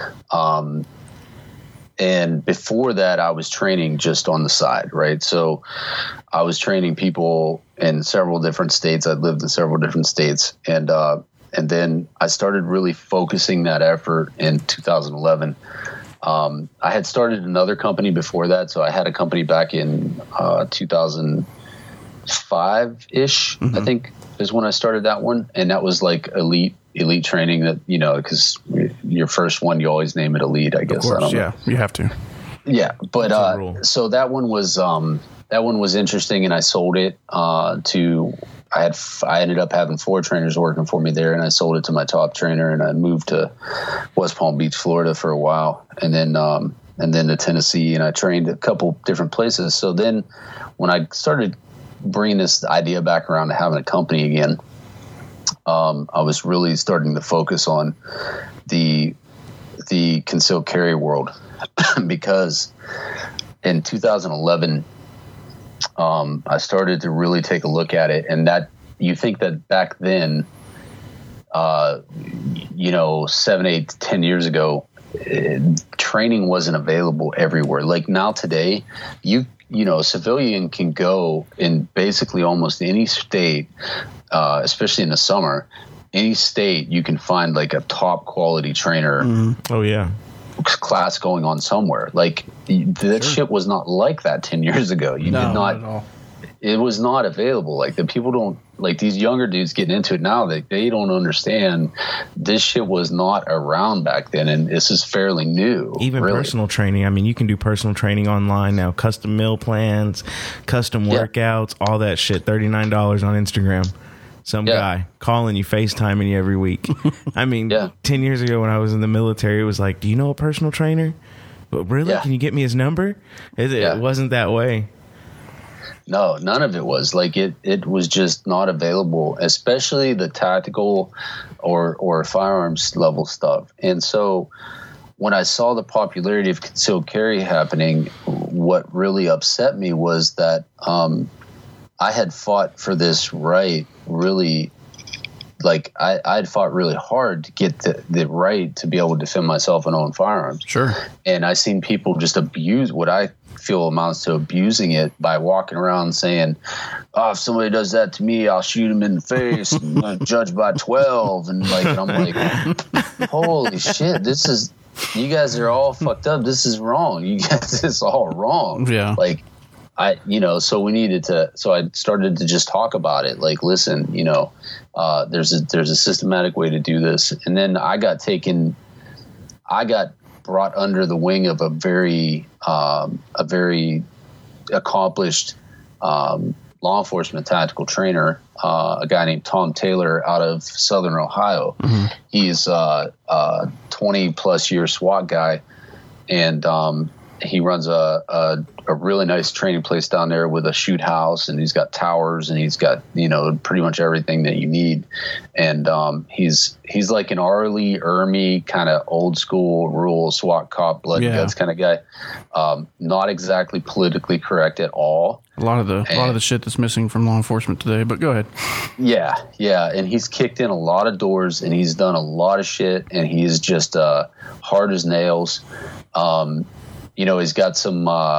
Speaker 3: And before that, I was training just on the side, right? So I was training people in several different states. I lived in several different states. And then I started really focusing that effort in 2011. I had started another company before that. So I had a company back in 2005-ish, I think, is when I started that one. And that was like elite training, that, you know, because your first one, you always name it elite, I guess.
Speaker 2: Of course,
Speaker 3: I don't know.
Speaker 2: You have to.
Speaker 3: Yeah. But so that one was interesting, and I sold it to, I ended up having 4 trainers working for me there, and I sold it to my top trainer, and I moved to West Palm Beach, Florida for a while, and then to Tennessee, and I trained a couple different places. So then when I started bringing this idea back around to having a company again, I was really starting to focus on the concealed carry world, because in 2011, I started to really take a look at it, and that, you think that back then, 7, 8, 10 years ago, training wasn't available everywhere. Like now today, a civilian can go in basically almost any state, especially in the summer, any state you can find like a top quality trainer.
Speaker 1: Oh yeah.
Speaker 3: Class going on somewhere. Like that shit was not like that 10 years ago.
Speaker 2: Not at all.
Speaker 3: It was not available. Like the people don't, like these younger dudes getting into it now, they don't understand this shit was not around back then, and this is fairly new.
Speaker 1: Even really. Personal training. I mean, you can do personal training online now, custom meal plans, custom workouts, all that shit. $39 on Instagram. Some guy calling you, FaceTiming you every week. I mean, 10 years ago when I was in the military, it was like, do you know a personal trainer? But really? Yeah. Can you get me his number? It wasn't that way.
Speaker 3: No, none of it was. Like it was just not available, especially the tactical or firearms level stuff. And so when I saw the popularity of concealed carry happening, what really upset me was that I had fought for this right really like I'd fought really hard to get the right to be able to defend myself and own firearms.
Speaker 2: Sure. And
Speaker 3: I seen people just abuse what I feel amounts to abusing it by walking around saying, "Oh, if somebody does that to me, I'll shoot him in the face and judge by 12." And I'm like, holy shit, you guys are all fucked up. This is wrong. You guys, it's all wrong.
Speaker 2: Yeah.
Speaker 3: Like, so I started to just talk about it. Like, listen, there's a systematic way to do this. And then I got brought under the wing of a very accomplished law enforcement tactical trainer, a guy named Tom Taylor out of Southern Ohio. Mm-hmm. He's a 20+ year SWAT guy, and he runs a really nice training place down there with a shoot house, and he's got towers, and he's got pretty much everything that you need. And he's like an Arlie Ermy kind of old school rural SWAT cop, blood and guts kind of guy. Not exactly politically correct at all.
Speaker 2: A lot of the shit that's missing from law enforcement today. But go ahead.
Speaker 3: Yeah, and he's kicked in a lot of doors, and he's done a lot of shit, and he's just hard as nails. He's got some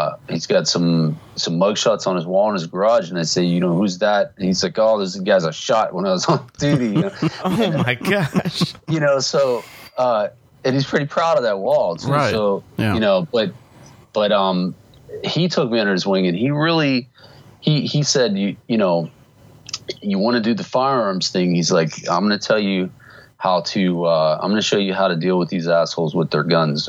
Speaker 3: mugshots on his wall in his garage, and I say, who's that? And he's like, oh, this guy's I shot when I was on duty.
Speaker 1: Oh my gosh.
Speaker 3: So and he's pretty proud of that wall too.
Speaker 2: Right.
Speaker 3: So but he took me under his wing, and he really he said, you want to do the firearms thing? He's like, I'm going to tell you how to I'm going to show you how to deal with these assholes with their guns,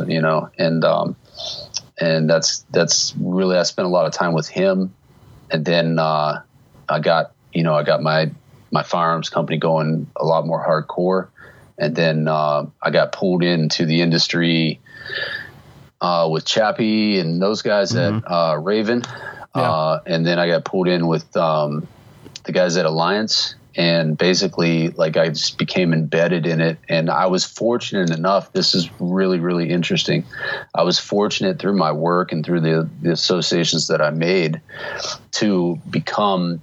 Speaker 3: and that's really, I spent a lot of time with him. And then I got my firearms company going a lot more hardcore. And then I got pulled into the industry with Chappie and those guys at Raven. And then I got pulled in with the guys at Alliance. And basically, like, I just became embedded in it. And I was fortunate enough. This is really, really interesting. I was fortunate through my work and through the associations that I made to become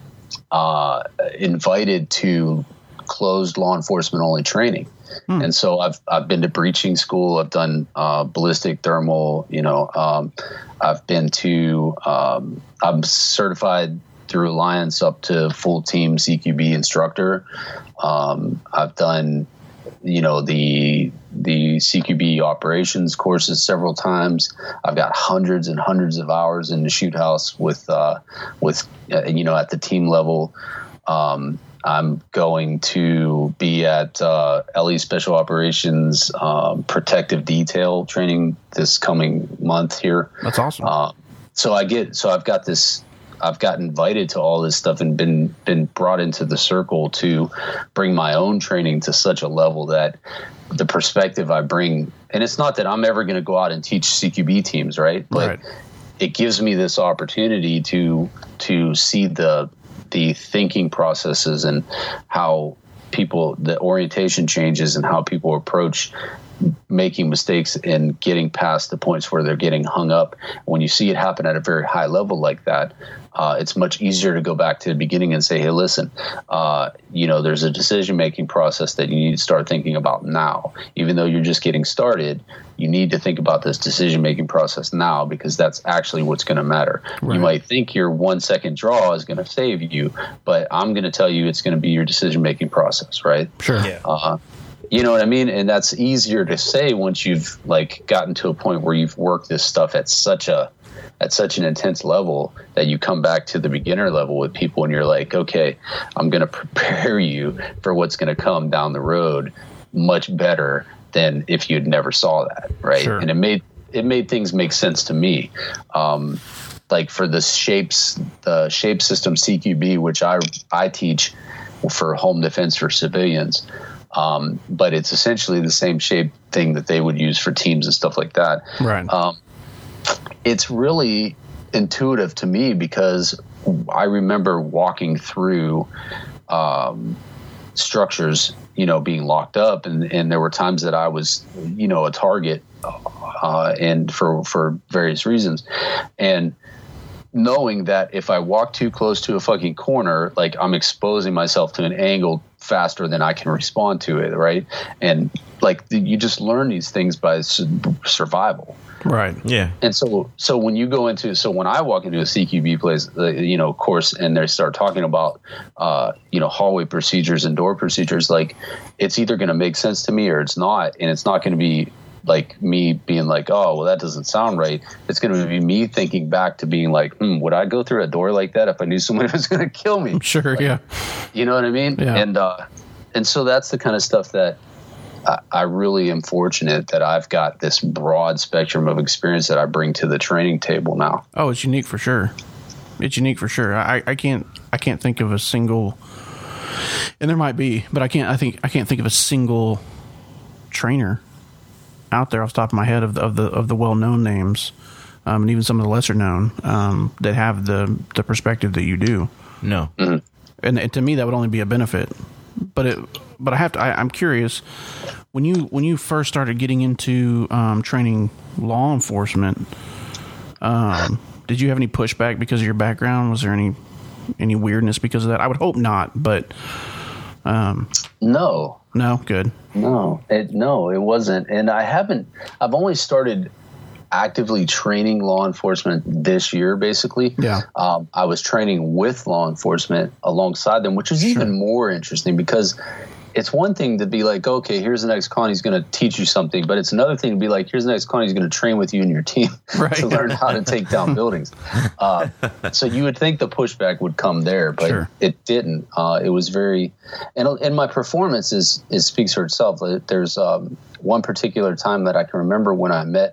Speaker 3: invited to closed law enforcement only training. And so I've been to breaching school. I've done ballistic thermal. I've been to I'm certified through Alliance up to full team CQB instructor. I've done, the CQB operations courses several times. I've got hundreds and hundreds of hours in the shoot house with at the team level. I'm going to be at LE Special Operations protective detail training this coming month here.
Speaker 2: That's awesome.
Speaker 3: I've got invited to all this stuff and been brought into the circle to bring my own training to such a level that the perspective I bring, and it's not that I'm ever going to go out and teach CQB teams, right? But it gives me this opportunity to see the thinking processes and how the orientation changes and how people approach making mistakes and getting past the points where they're getting hung up. When you see it happen at a very high level like that, it's much easier to go back to the beginning and say, hey, listen, there's a decision-making process that you need to start thinking about now. Even though you're just getting started, you need to think about this decision-making process now, because that's actually what's going to matter. Right. You might think your 1 second draw is going to save you, but I'm going to tell you it's going to be your decision-making process, right?
Speaker 2: Sure. Yeah.
Speaker 3: You know what I mean? And that's easier to say once you've gotten to a point where you've worked this stuff at such an intense level that you come back to the beginner level with people and you're like, okay, I'm going to prepare you for what's going to come down the road much better than if you'd never saw that. Right. Sure. And it made things make sense to me. For the shape system CQB, which I teach for home defense for civilians. But it's essentially the same shape thing that they would use for teams and stuff like that.
Speaker 2: Right.
Speaker 3: It's really intuitive to me because I remember walking through structures, being locked up, and there were times that I was, a target, and for various reasons, and knowing that if I walk too close to a fucking corner, like I'm exposing myself to an angle faster than I can respond to it, right? And like you just learn these things by survival.
Speaker 2: Right.
Speaker 1: Yeah.
Speaker 3: And so when you go into, so when I walk into a CQB place, course, and they start talking about, hallway procedures and door procedures, like it's either going to make sense to me or it's not. And it's not going to be like me being like, oh, well, that doesn't sound right. It's going to be me thinking back to being like, would I go through a door like that if I knew somebody was going to kill me?
Speaker 2: Sure.
Speaker 3: Like,
Speaker 2: yeah.
Speaker 3: You know what I mean?
Speaker 2: Yeah.
Speaker 3: And so that's the kind of stuff that I really am fortunate that I've got this broad spectrum of experience that I bring to the training table now.
Speaker 2: Oh, it's unique for sure. It's unique for sure. I can't think of a single, and there might be, but I can't think of a single trainer out there off the top of my head of the well-known names, and even some of the lesser known, that have the perspective that you do.
Speaker 1: No.
Speaker 3: Mm-hmm.
Speaker 2: And to me, that would only be a benefit. But I'm curious, when you first started getting into training law enforcement, did you have any pushback because of your background? Was there any weirdness because of that? I would hope not, but
Speaker 3: No,
Speaker 2: good.
Speaker 3: No, it wasn't. And I've only started actively training law enforcement this year, basically.
Speaker 2: Yeah.
Speaker 3: I was training with law enforcement alongside them, which is even more interesting because it's one thing to be like, okay, here's the ex-con, he's going to teach you something. But it's another thing to be like, here's the ex-con, he's going to train with you and your team to learn how to take down buildings. So you would think the pushback would come there, but it didn't. It was very, and my performance speaks for itself. There's one particular time that I can remember when I met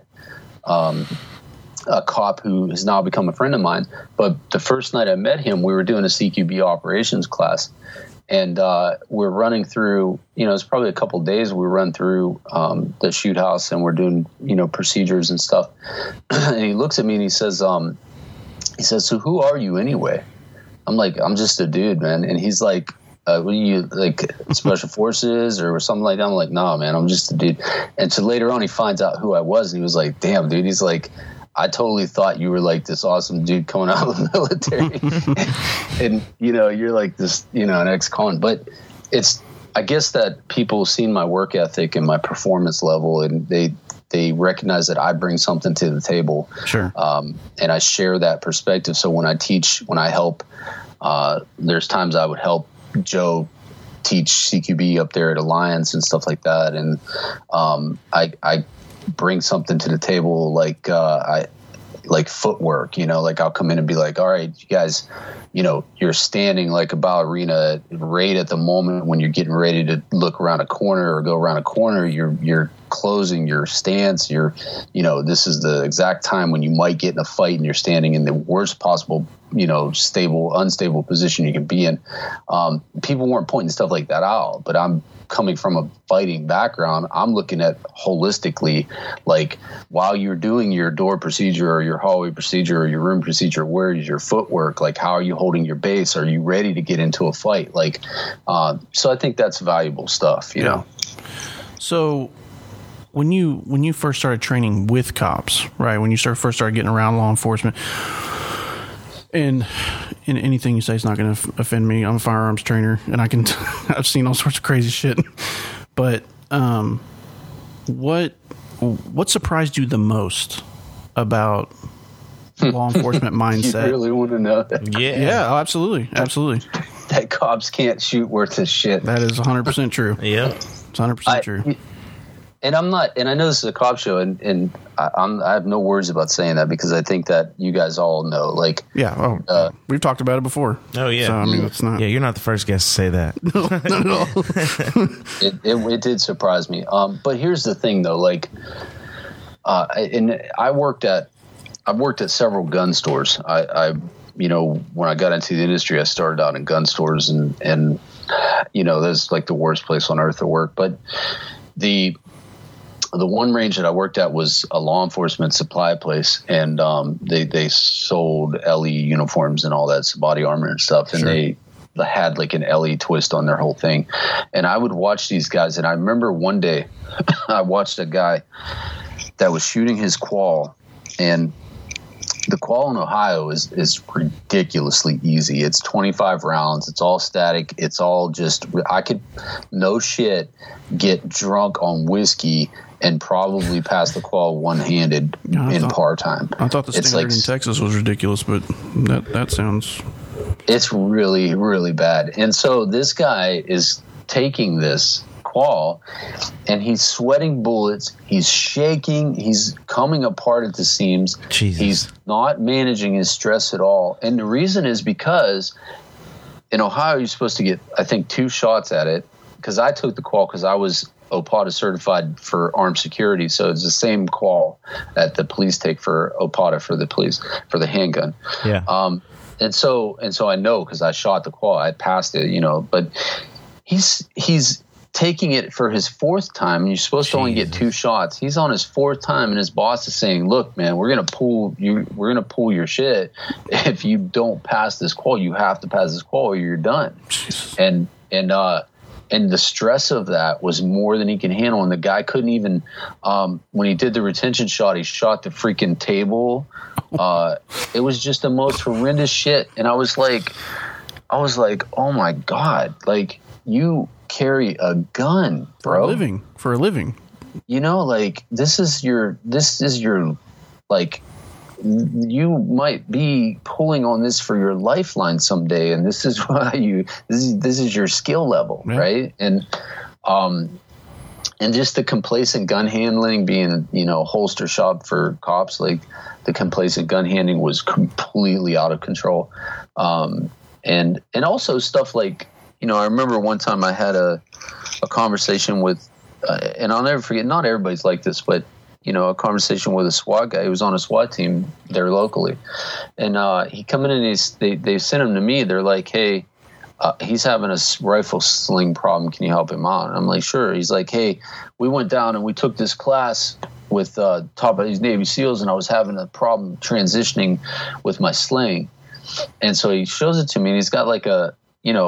Speaker 3: a cop who has now become a friend of mine. But the first night I met him, we were doing a CQB operations class. And we're running through, it's probably a couple of days we run through the shoot house and we're doing, procedures and stuff. And he looks at me and he says, so who are you anyway? I'm like, I'm just a dude, man. And he's like, what are you, like special forces or something like that? I'm like, nah, man, I'm just a dude. And so later on he finds out who I was and he was like, damn, dude. He's like, I totally thought you were like this awesome dude coming out of the military. And, you're like this, an ex-con. But I guess that people seen my work ethic and my performance level and they recognize that I bring something to the table.
Speaker 2: Sure.
Speaker 3: And I share that perspective. So when I help, there's times I would help Joe teach CQB up there at Alliance and stuff like that. And I bring something to the table like footwork, like I'll come in and be like, all right, you guys, you're standing like a ballerina right at the moment when you're getting ready to look around a corner or go around a corner, you're closing your stance. This is the exact time when you might get in a fight and you're standing in the worst possible, unstable position you can be in. People weren't pointing stuff like that out, but I'm coming from a fighting background. I'm looking at holistically, like while you're doing your door procedure or your hallway procedure or your room procedure, where is your footwork? Like, how are you holding your base? Are you ready to get into a fight? Like, so I think that's valuable stuff, you know?
Speaker 2: So when you first started training with cops, right? When you first started getting around law enforcement, and anything you say is not going to offend me. I'm a firearms trainer, and I've seen all sorts of crazy shit. But what surprised you the most about law enforcement mindset?
Speaker 3: You really want to know that?
Speaker 2: Yeah, oh, absolutely.
Speaker 3: That cops can't shoot worth of shit.
Speaker 2: That is 100% true.
Speaker 1: Yeah,
Speaker 2: it's 100% true.
Speaker 3: And I'm not, and I know this is a cop show, and I have no words about saying that because I think that you guys all know, like,
Speaker 2: we've talked about it before.
Speaker 1: Oh yeah,
Speaker 2: so, I mean, it's not.
Speaker 1: Yeah, you're not the first guest to say that.
Speaker 2: No, not at all.
Speaker 3: It did surprise me. But here's the thing, though, like, and I've worked at several gun stores. I when I got into the industry, I started out in gun stores, and that's like the worst place on earth to work, but the one range that I worked at was a law enforcement supply place, and they sold LE uniforms and all that, body armor and stuff, and they had like an LE twist on their whole thing. And I would watch these guys, and I remember one day I watched a guy that was shooting his qual, and the qual in Ohio is ridiculously easy. It's 25 rounds. It's all static. It's all just, I could, no shit, get drunk on whiskey and probably pass the qual one-handed in par time.
Speaker 2: I thought the standard in Texas was ridiculous, but that sounds...
Speaker 3: It's really, really bad. And so this guy is taking this qual and he's sweating bullets. He's shaking. He's coming apart at the seams.
Speaker 1: Jesus.
Speaker 3: He's not managing his stress at all. And the reason is because in Ohio, you're supposed to get, I think, 2 shots at it. Because I took the qual because I was OPATA certified for armed security. So it's the same qual that the police take for OPATA for the police, for the handgun.
Speaker 1: Yeah.
Speaker 3: And so I know because I shot the qual, I passed it, you know, but he's taking it for his 4th time. And you're supposed to only get 2 shots. He's on his 4th time, and his boss is saying, "Look, man, we're gonna pull your shit if you don't pass this qual. You have to pass this qual, or you're done." And the stress of that was more than he can handle. And the guy couldn't even, when he did the retention shot, he shot the freaking table. It was just the most horrendous shit. And I was like, oh my God, like, you carry a gun, bro.
Speaker 2: For a living.
Speaker 3: You know, like, this is your, like, you might be pulling on this for your lifeline someday, and this is why this is your skill level, yeah. Right? And just the complacent gun handling, being, you know, holster shop for cops, like, the complacent gun handling was completely out of control. And also stuff like, you know, I remember one time I had a conversation with, and I'll never forget, not everybody's like this, but, you know, a conversation with a SWAT guy who was on a SWAT team there locally. And he come in and they sent him to me. They're like, "Hey, he's having a rifle sling problem. Can you help him out?" And I'm like, "Sure." He's like, "Hey, we went down and we took this class with top of these Navy SEALs, and I was having a problem transitioning with my sling." And so he shows it to me, and he's got like a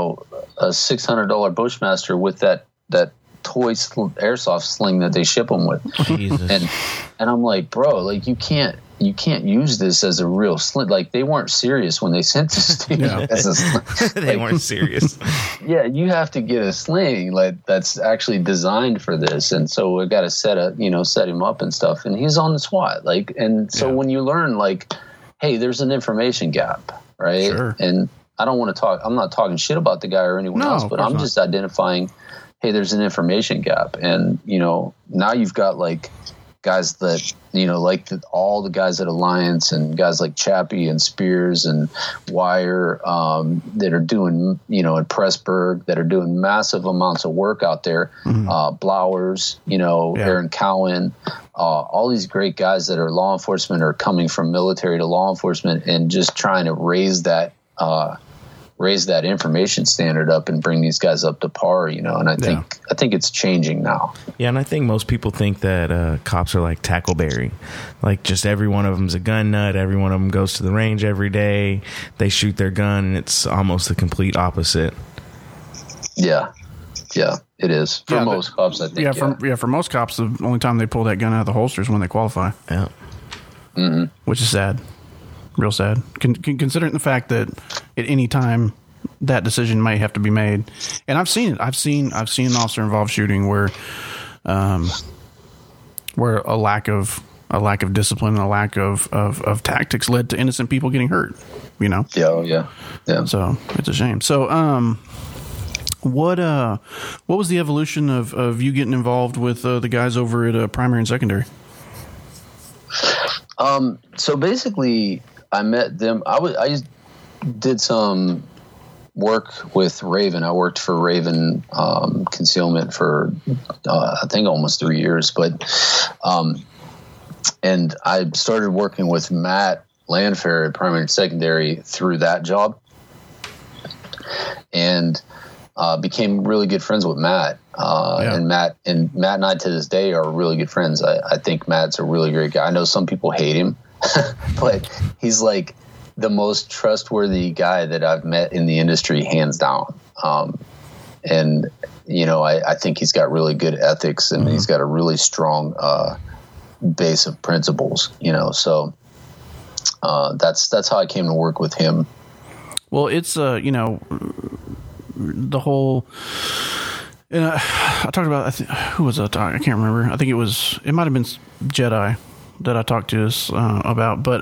Speaker 3: $600 Bushmaster with that toy airsoft sling that they ship them with. Jesus. And I'm like, bro, like, you can't use this as a real sling. Like, they weren't serious when they sent this to you. Yeah. As a sling.
Speaker 1: They weren't serious.
Speaker 3: Yeah, you have to get a sling like that's actually designed for this. And so we got to set him up and stuff. And he's on the SWAT, like, and so when you learn, like, hey, there's an information gap, right?
Speaker 2: Sure.
Speaker 3: And I don't want to talk. I'm not talking shit about the guy or anyone else, but I'm just identifying, hey, there's an information gap. And, you know, now you've got, like, guys that, you know, like all the guys at Alliance and guys like Chappie and Spears and Wire that are doing, you know, in Pressburg, that are doing massive amounts of work out there. Mm-hmm. Blowers, you know, yeah. Aaron Cowan, all these great guys that are law enforcement are coming from military to law enforcement and just trying to raise that information standard up and bring these guys up to par, you know. And I think it's changing now.
Speaker 1: Yeah, and I think most people think that cops are like Tackleberry, like just every one of them's a gun nut. Every one of them goes to the range every day. They shoot their gun, and it's almost the complete opposite.
Speaker 3: Yeah, it is for most cops. I think.
Speaker 2: For most cops, the only time they pull that gun out of the holster is when they qualify.
Speaker 1: Yeah,
Speaker 2: mm-hmm. Which is sad. Real sad. Considering the fact that at any time that decision may have to be made, and I've seen it. I've seen an officer involved shooting where a lack of discipline and a lack of tactics led to innocent people getting hurt. You know.
Speaker 3: Yeah.
Speaker 2: So it's a shame. So what was the evolution of you getting involved with the guys over at primary and secondary?
Speaker 3: So basically, I met them. I did some work with Raven. I worked for Raven Concealment for I think almost 3 years. But and I started working with Matt Landfair at primary and secondary through that job, and became really good friends with Matt. And Matt and I to this day are really good friends. I think Matt's a really great guy. I know some people hate him, but he's like the most trustworthy guy that I've met in the industry, hands down. And, you know, I think he's got really good ethics, and he's got a really strong base of principles, you know. So That's how I came to work with him.
Speaker 2: Well, it's the whole. And I talked about who was that? I can't remember. I think it might have been Jedi that I talked to us about. But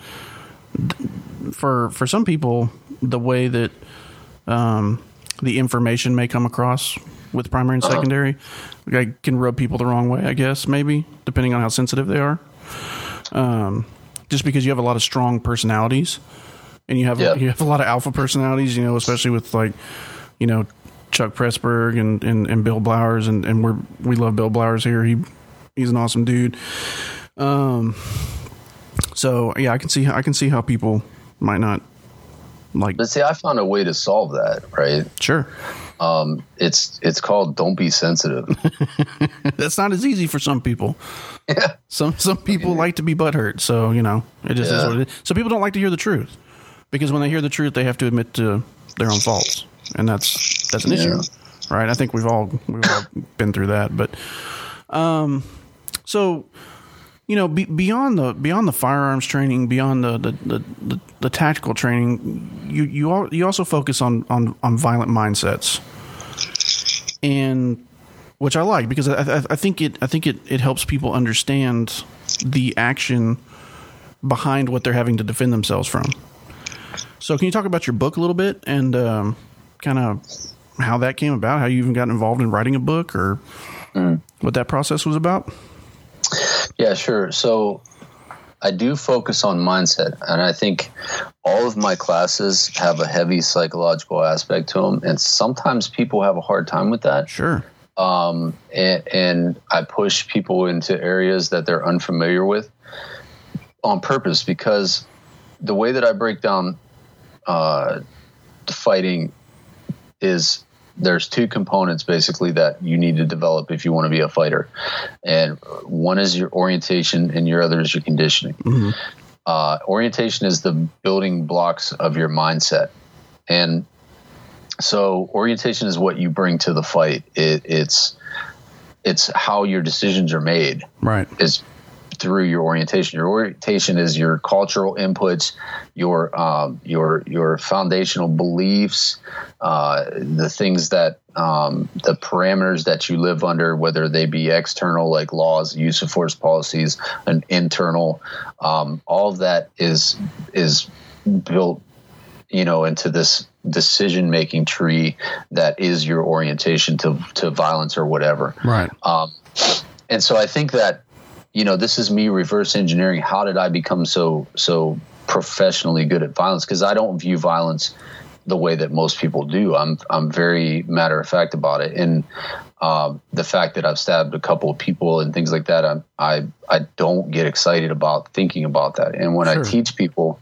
Speaker 2: for some people, the way that the information may come across with primary and secondary can rub people the wrong way, I guess, maybe, depending on how sensitive they are. Just because you have a lot of strong personalities and you have a lot of alpha personalities, especially with Chuck Pressburg and Bill Blowers, and we love Bill Blowers here. He's an awesome dude. So yeah, I can see how people might not like.
Speaker 3: But see, I found a way to solve that, right?
Speaker 2: Sure.
Speaker 3: It's called don't be sensitive.
Speaker 2: That's not as easy for some people.
Speaker 3: Yeah.
Speaker 2: Some people like to be butthurt, so it just is what it is. So people don't like to hear the truth, because when they hear the truth, they have to admit to their own faults, and that's an issue, right? I think we've all been through that, but so beyond the firearms training, beyond the tactical training, you also focus on violent mindsets, and which I like, because I think it helps people understand the action behind what they're having to defend themselves from. So can you talk about your book a little bit, and kind of how that came about, how you even got involved in writing a book, or what that process was about?
Speaker 3: Yeah, sure. So I do focus on mindset, and I think all of my classes have a heavy psychological aspect to them, and sometimes people have a hard time with that.
Speaker 2: Sure.
Speaker 3: And I push people into areas that they're unfamiliar with on purpose, because the way that I break down fighting is there's two components basically that you need to develop if you want to be a fighter. And one is your orientation and your other is your conditioning. Mm-hmm. Orientation is the building blocks of your mindset. And so orientation is what you bring to the fight. It's how your decisions are made. Right. Is through your orientation. Your orientation is your cultural inputs, your foundational beliefs, the things that the parameters that you live under, whether they be external like laws, use of force policies, and internal. All of that is built, into this decision-making tree that is your orientation to violence or whatever. Right. And so I think that, this is me reverse engineering. How did I become so professionally good at violence? Because I don't view violence the way that most people do. I'm very matter of fact about it. And the fact that I've stabbed a couple of people and things like that, I don't get excited about thinking about that. And when I teach people,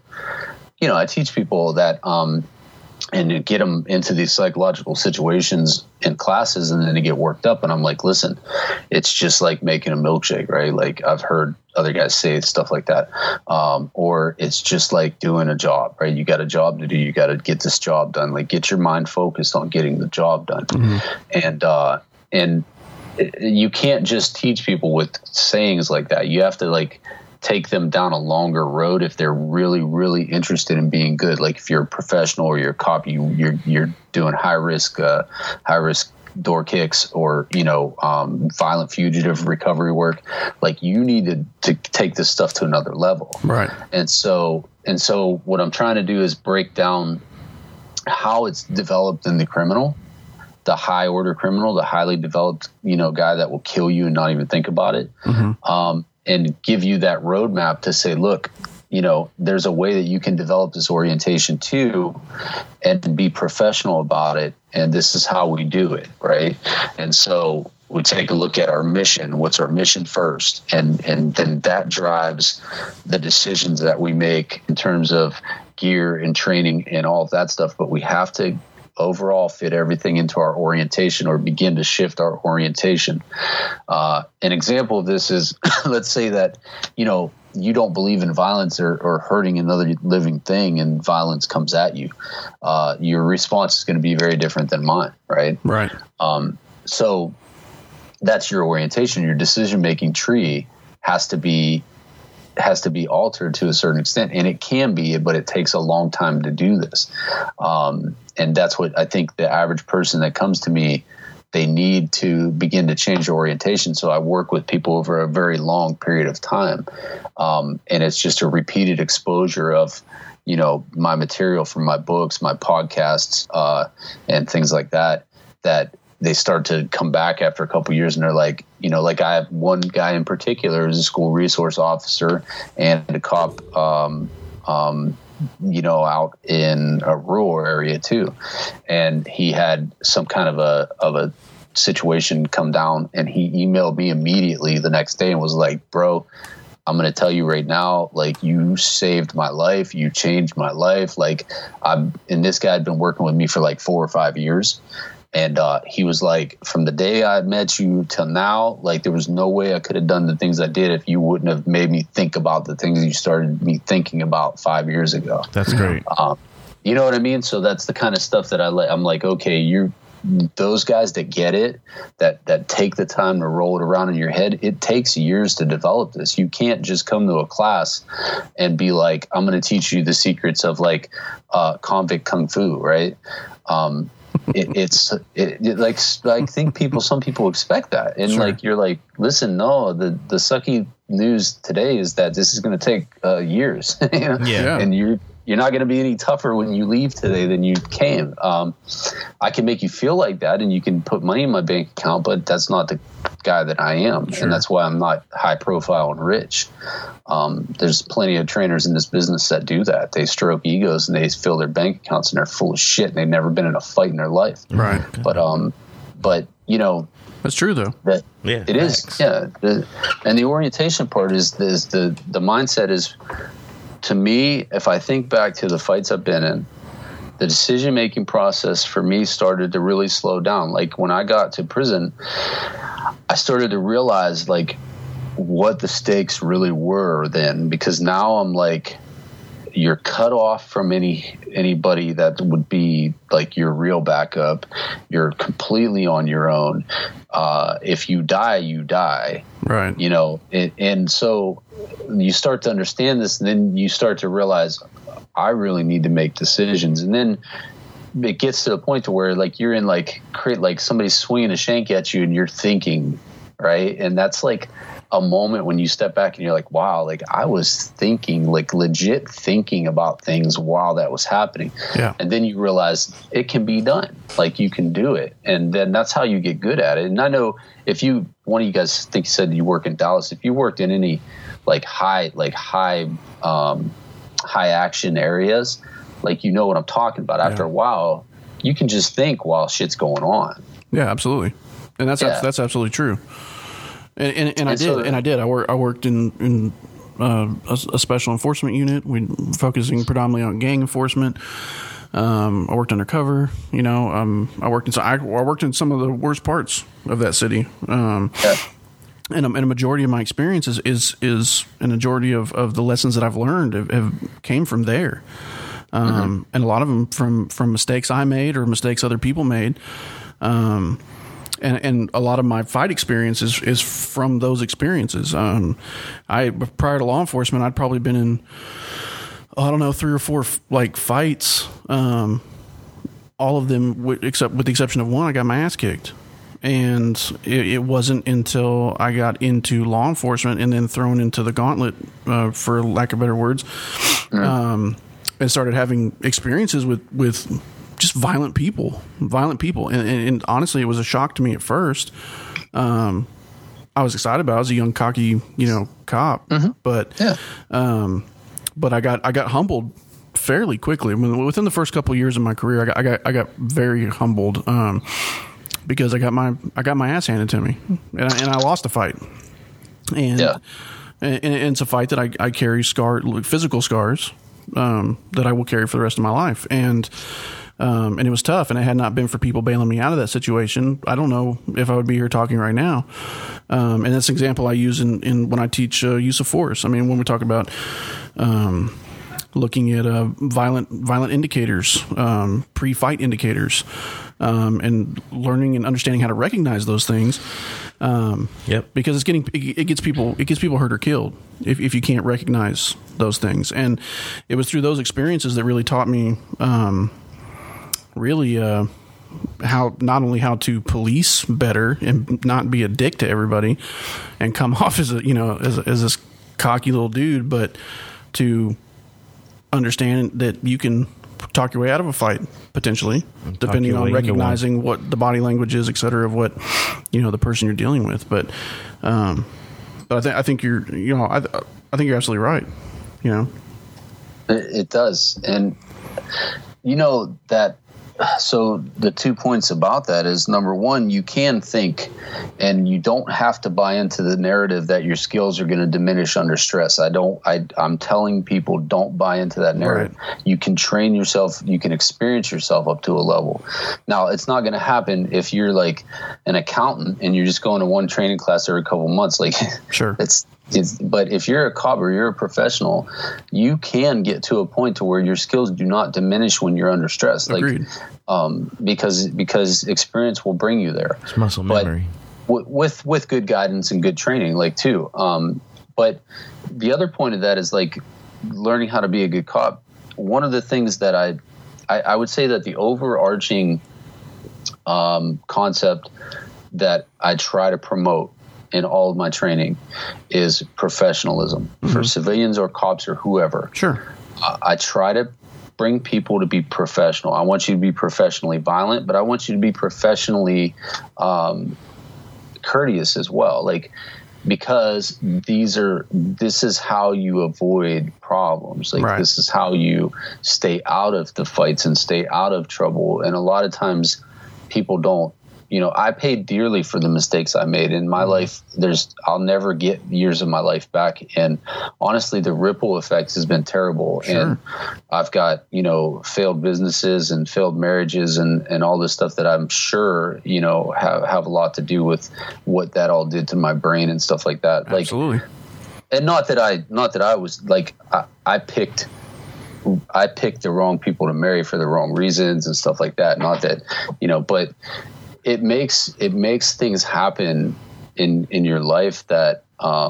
Speaker 3: that and to get them into these psychological situations in classes, and then to get worked up. And I'm like, listen, it's just like making a milkshake, right? Like I've heard other guys say stuff like that. Or it's just like doing a job, right? You got a job to do. You got to get this job done. Like get your mind focused on getting the job done. Mm-hmm. And you can't just teach people with sayings like that. You have to take them down a longer road if they're really, really interested in being good. Like if you're a professional or you're a cop, you're doing high risk door kicks or, violent fugitive recovery work. Like you need to take this stuff to another level. Right. And so what I'm trying to do is break down how it's developed in the criminal, the high order criminal, the highly developed, guy that will kill you and not even think about it. Mm-hmm. And give you that roadmap to say, look, there's a way that you can develop this orientation too and be professional about it. And this is how we do it. Right. And so we take a look at our mission. What's our mission first? And then that drives the decisions that we make in terms of gear and training and all of that stuff. But we have to overall fit everything into our orientation or begin to shift our orientation. An example of this is, let's say that, you don't believe in violence or hurting another living thing and violence comes at you. Your response is going to be very different than mine. Right. Right. So that's your orientation. Your decision-making tree has to be has to be altered to a certain extent, and it can be, but it takes a long time to do this. And that's what I think the average person that comes to me, they need to begin to change their orientation. So I work with people over a very long period of time. And it's just a repeated exposure of, you know, my material from my books, my podcasts, and things like that, that they start to come back after a couple of years, and they're like, you know, like I have one guy in particular who's a school resource officer and a cop, you know, out in a rural area too. And he had some kind of a situation come down, and he emailed me immediately the next day and was like, bro, I'm going to tell you right now, like, you saved my life. You changed my life. Like, and this guy had been working with me for like 4 or 5 years. And he was like, from the day I met you till now, like, there was no way I could have done the things I did if you wouldn't have made me think about the things you started me thinking about 5 years ago.
Speaker 1: That's great.
Speaker 3: You know what I mean? So that's the kind of stuff that I'm like, okay, those guys that get it, that take the time to roll it around in your head, it takes years to develop this. You can't just come to a class and be like, I'm going to teach you the secrets of like convict kung fu, right? It's like I think some people expect that, and sure. Like, you're like, listen, no, the sucky news today is that this is going to take years, you know? Yeah, and you're not going to be any tougher when you leave today than you came. I can make you feel like that, and you can put money in my bank account, but that's not the guy that I am, sure. And that's why I'm not high profile and rich. There's plenty of trainers in this business that do that. They stroke egos and they fill their bank accounts, and they're full of shit, and they've never been in a fight in their life.
Speaker 2: Right.
Speaker 3: But you know,
Speaker 2: that's true though.
Speaker 3: That it is. Yeah. And the orientation part is the mindset is, to me, if I think back to the fights I've been in, the decision-making process for me started to really slow down. Like, when I got to prison, I started to realize, like, what the stakes really were then, because now I'm like, you're cut off from anybody that would be like your real backup. You're completely on your own. If you die, you die.
Speaker 2: Right.
Speaker 3: You know, and so you start to understand this, and then you start to realize, I really need to make decisions. And then it gets to the point to where, like, you're in like somebody's swinging a shank at you, and you're thinking, right? And that's like a moment when you step back and you're like, wow, like, I was thinking, like, legit thinking about things while that was happening.
Speaker 2: Yeah. And
Speaker 3: then you realize it can be done. Like, you can do it. And then that's how you get good at it. And I know one of you guys, think you said you work in Dallas, if you worked in any high action areas, like, you know what I'm talking about. After a while, you can just think while shit's going on.
Speaker 2: Yeah, absolutely. And that's absolutely true. And I did. I worked in a special enforcement unit. We focusing predominantly on gang enforcement. I worked undercover. You know, I worked in some of the worst parts of that city. And a majority of my experience is a majority of the lessons that I've learned have came from there. And a lot of them from mistakes I made or mistakes other people made. And a lot of my fight experience is from those experiences. Prior to law enforcement, I'd probably been in, 3 or 4 like fights. All of them, with the exception of one, I got my ass kicked. And it wasn't until I got into law enforcement and then thrown into the gauntlet, for lack of better words, and started having experiences with just violent people. And honestly, it was a shock to me at first. I was excited about it. I was a young, cocky, cop, but I got humbled fairly quickly. I mean, within the first couple of years of my career, I got very humbled, because I got my ass handed to me, and I lost a fight. And it's a fight that I carry physical scars, that I will carry for the rest of my life. And it was tough, and it had not been for people bailing me out of that situation, I don't know if I would be here talking right now. And that's an example I use in when I teach use of force. I mean, when we talk about looking at violent indicators, pre-fight indicators, and learning and understanding how to recognize those things. Because it gets people hurt or killed if you can't recognize those things. And it was through those experiences that really taught me, how not only how to police better and not be a dick to everybody and come off as as this cocky little dude, but to understand that you can talk your way out of a fight potentially, depending on recognizing what the body language is, et cetera, of what the person you're dealing with. But I think you're absolutely right.
Speaker 3: It does, and that. So the 2 points about that is, number one, you can think, and you don't have to buy into the narrative that your skills are going to diminish under stress. I'm telling people, don't buy into that narrative. Right. You can train yourself, you can experience yourself up to a level. Now, it's not going to happen if you're like an accountant and you're just going to one training class every couple of months. Like,
Speaker 2: sure.
Speaker 3: But if you're a cop or you're a professional, you can get to a point to where your skills do not diminish when you're under stress.
Speaker 2: Agreed.
Speaker 3: Because experience will bring you there.
Speaker 1: It's muscle memory.
Speaker 3: With good guidance and good training, too. But the other point of that is learning how to be a good cop. One of the things that I would say that the overarching concept that I try to promote in all of my training is professionalism for civilians or cops or whoever.
Speaker 2: Sure.
Speaker 3: I try to bring people to be professional. I want you to be professionally violent, but I want you to be professionally courteous as well. Because this is how you avoid problems.
Speaker 2: Right.
Speaker 3: This is how you stay out of the fights and stay out of trouble. And a lot of times people don't. I paid dearly for the mistakes I made in my life. I'll never get years of my life back. And honestly, the ripple effects has been terrible.
Speaker 2: Sure.
Speaker 3: And I've got, failed businesses and failed marriages and all this stuff that I'm sure, have a lot to do with what that all did to my brain and stuff like that.
Speaker 2: Absolutely.
Speaker 3: And not that I was I picked the wrong people to marry for the wrong reasons and stuff like that. Not that, but it makes things happen in your life that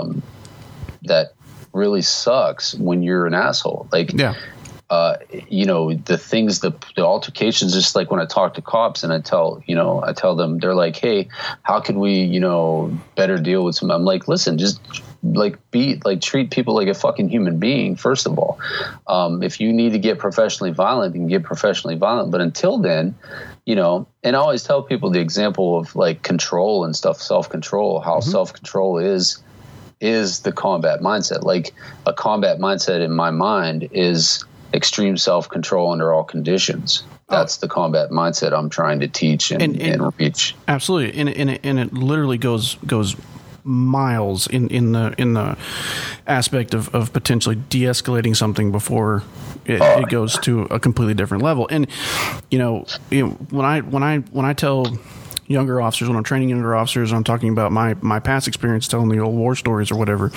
Speaker 3: really sucks when you're an asshole. The things, the altercations, just like when I talk to cops and I tell them, they're like, hey, how can we, better deal with some, I'm like, listen, just treat people like a fucking human being. First of all, if you need to get professionally violent, you can get professionally violent. But until then, and I always tell people the example of control and stuff, self-control, how self-control is the combat mindset. A combat mindset in my mind is extreme self-control under all conditions. That's the combat mindset I'm trying to teach and reach.
Speaker 2: Absolutely. And it literally goes miles in the aspect of potentially de-escalating something before it goes to a completely different level. And when I tell younger officers, when I'm training younger officers, I'm talking about my past experience, telling the old war stories or whatever.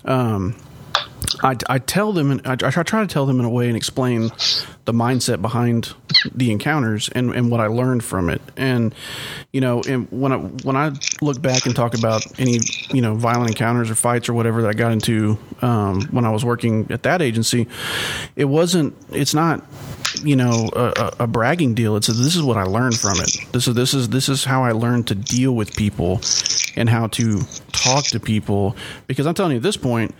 Speaker 2: I tell them, and I try to tell them in a way and explain the mindset behind the encounters and what I learned from it. And and when I look back and talk about any violent encounters or fights or whatever that I got into when I was working at that agency, it's not a bragging deal. This is what I learned from it. This is how I learned to deal with people and how to talk to people. Because I'm telling you, at this point,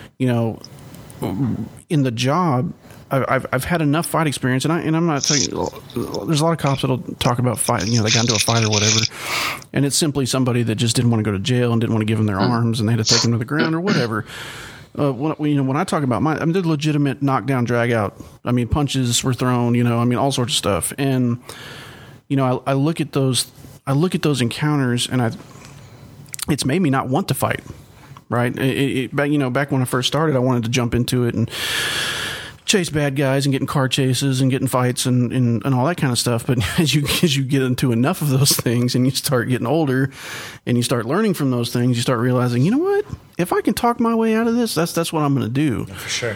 Speaker 2: in the job, I've had enough fight experience, and I'm not saying there's a lot of cops that'll talk about fight. They got into a fight or whatever, and it's simply somebody that just didn't want to go to jail and didn't want to give them their arms, and they had to take them to the ground or whatever. When I talk about I did legitimate knockdown, drag out. I mean, punches were thrown. All sorts of stuff, and I look at those encounters, and it's made me not want to fight. Right. Back when I first started, I wanted to jump into it and chase bad guys and get in car chases and get in fights and all that kind of stuff. But as you get into enough of those things and you start getting older and you start learning from those things, you start realizing, you know what? If I can talk my way out of this, that's what I'm going to do.
Speaker 1: For sure.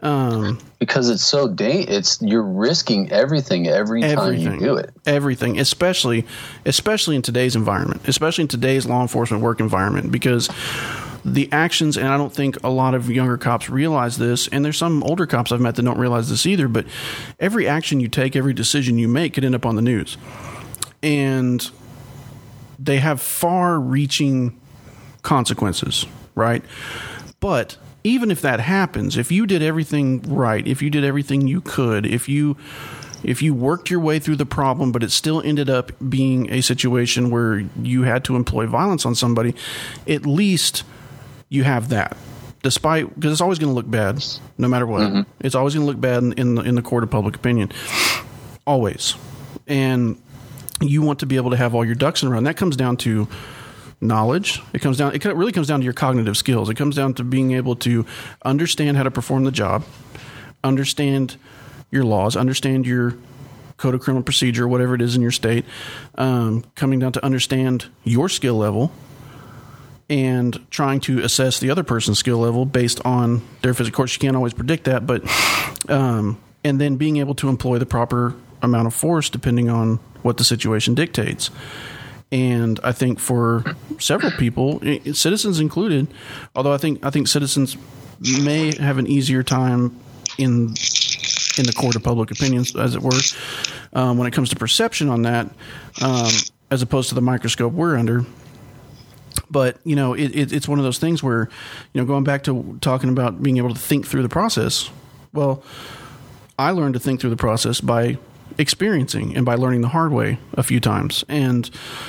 Speaker 3: Because it's so you're risking everything every time you do it.
Speaker 2: Everything, especially in today's environment, especially in today's law enforcement work environment, because the actions, and I don't think a lot of younger cops realize this, and there's some older cops I've met that don't realize this either, but every action you take, every decision you make could end up on the news. And they have far-reaching consequences, right? But even if that happens, if you did everything right, if you did everything you could, if you worked your way through the problem, but it still ended up being a situation where you had to employ violence on somebody, at least you have that. Because it's always going to look bad, no matter what. Mm-hmm. It's always going to look bad in the court of public opinion, always. And you want to be able to have all your ducks in a row. And that comes down to knowledge. It really comes down to your cognitive skills. It comes down to being able to understand how to perform the job, understand your laws, understand your code of criminal procedure, whatever it is in your state, coming down to understand your skill level and trying to assess the other person's skill level based on their physical. Of course, you can't always predict that, but and then being able to employ the proper amount of force depending on what the situation dictates. And I think for several people, citizens included, although I think citizens may have an easier time in the court of public opinions, as it were, when it comes to perception on that, as opposed to the microscope we're under. But, it's one of those things where, going back to talking about being able to think through the process, well, I learned to think through the process by experiencing and by learning the hard way a few times. And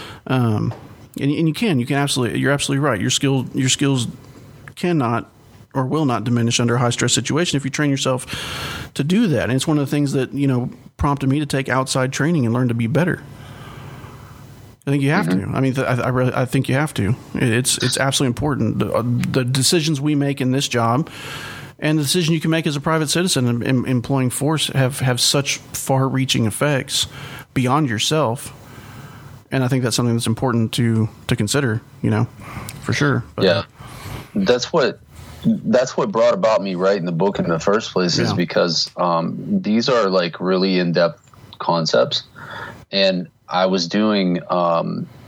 Speaker 2: you're absolutely right. Your skills cannot or will not diminish under a high stress situation if you train yourself to do that. And it's one of the things that, prompted me to take outside training and learn to be better. I think you have to. I mean, I think you have to. It's absolutely important. The decisions we make in this job and the decision you can make as a private citizen in employing force have such far-reaching effects beyond yourself. And I think that's something that's important to consider, for sure. But,
Speaker 3: yeah, that's what brought about me writing the book in the first place is because these are like really in-depth concepts, and I was doing a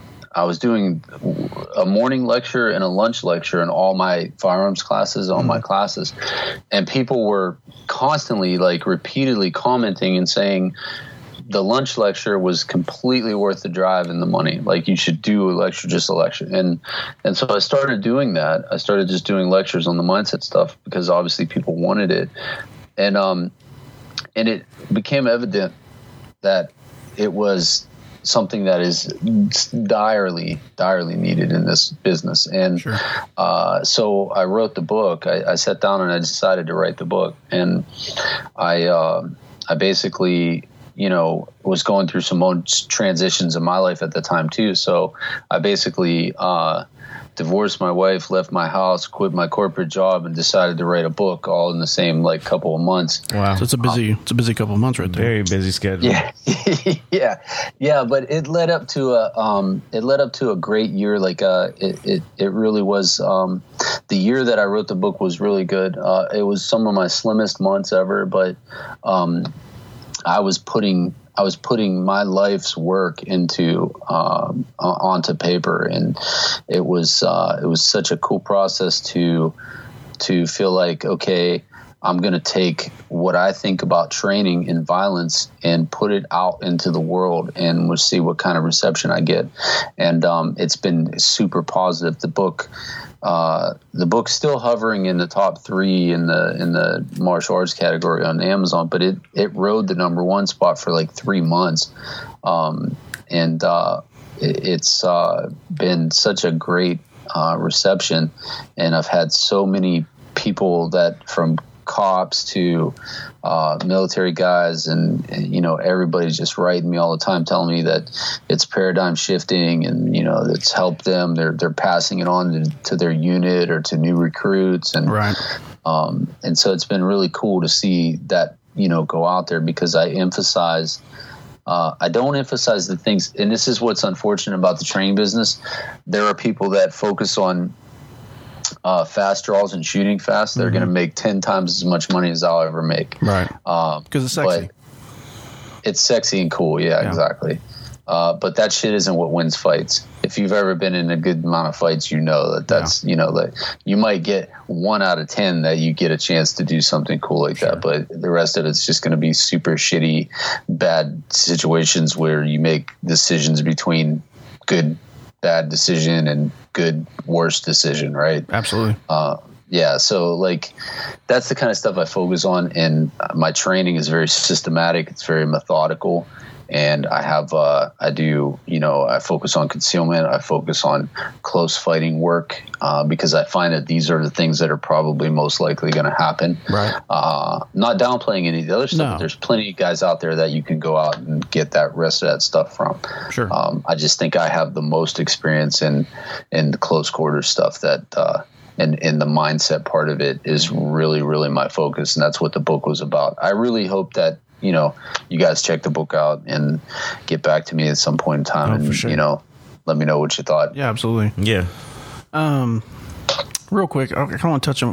Speaker 3: morning lecture and a lunch lecture in all my firearms classes, all my classes, and people were constantly, like, repeatedly commenting and saying the lunch lecture was completely worth the drive and the money. Like, you should do a lecture, just a lecture. And so I started doing that. I started just doing lectures on the mindset stuff because obviously people wanted it. And it became evident that it was something that is direly needed in this business. And
Speaker 2: sure.
Speaker 3: So I wrote the book. I sat down and I decided to write the book. And I basically, was going through some own transitions in my life at the time too. So I basically divorced my wife, left my house, quit my corporate job, and decided to write a book all in the same couple of months.
Speaker 2: Wow, so it's a busy couple of months right there.
Speaker 1: Very busy schedule.
Speaker 3: Yeah, yeah. But it led up to a great year. It really was. The year that I wrote the book was really good. It was some of my slimmest months ever, but I was putting my life's work onto paper, and it was such a cool process to feel like, okay, I'm going to take what I think about training and violence and put it out into the world, and we'll see what kind of reception I get. And it's been super positive. The book's still hovering in the top 3 in the martial arts category on Amazon, but it rode the number 1 spot for 3 months. It's been such a great reception, and I've had so many people that, from cops to military guys, and everybody's just writing me all the time, telling me that it's paradigm shifting, and it's helped them. They're passing it on to their unit or to new recruits, and
Speaker 2: right.
Speaker 3: And so it's been really cool to see that go out there, because I don't emphasize the things, and this is what's unfortunate about the training business. There are people that focus on fast draws and shooting fast, they're going to make 10 times as much money as I'll ever make.
Speaker 2: Right. Because it's sexy.
Speaker 3: But it's sexy and cool. Yeah, exactly. But that shit isn't what wins fights. If you've ever been in a good amount of fights, you know that's like you might get 1 out of 10 that you get a chance to do something cool like that. But the rest of it's just going to be super shitty, bad situations where you make decisions between good, bad decision and good, worst decision. Right.
Speaker 2: Absolutely.
Speaker 3: Yeah, so like that's the kind of stuff I focus on, and my training is very systematic. It's very methodical, and I focus on concealment. I focus on close fighting work because I find that these are the things that are probably most likely going to happen.
Speaker 2: Right.
Speaker 3: Not downplaying any of the other stuff. But there's plenty of guys out there that you can go out and get that rest of that stuff from.
Speaker 2: Sure.
Speaker 3: I just think I have the most experience in the close quarter stuff that. And the mindset part of it is really, really my focus. And that's what the book was about. I really hope that, you guys check the book out and get back to me at some point in time and, let me know what you thought.
Speaker 2: Yeah, absolutely.
Speaker 1: Yeah.
Speaker 2: Real quick, I kind of want to touch on,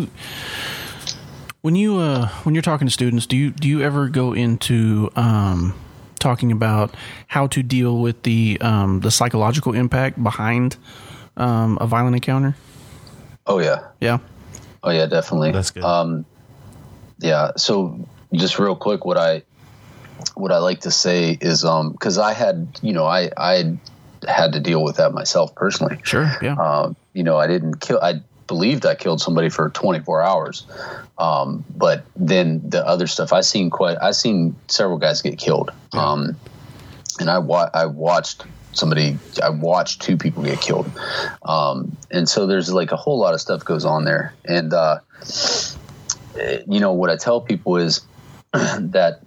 Speaker 2: when you're talking to students, do you ever go into, talking about how to deal with the psychological impact behind, a violent encounter?
Speaker 3: Oh yeah.
Speaker 2: Yeah.
Speaker 3: Oh yeah, definitely.
Speaker 1: That's good.
Speaker 3: Yeah. So just real quick, what I like to say is, cause I had, I had to deal with that myself personally.
Speaker 2: Sure. Yeah.
Speaker 3: I believed I killed somebody for 24 hours. But then the other stuff I've seen several guys get killed. Yeah. And I watched 2 people get killed. And so there's like a whole lot of stuff goes on there. And, what I tell people is that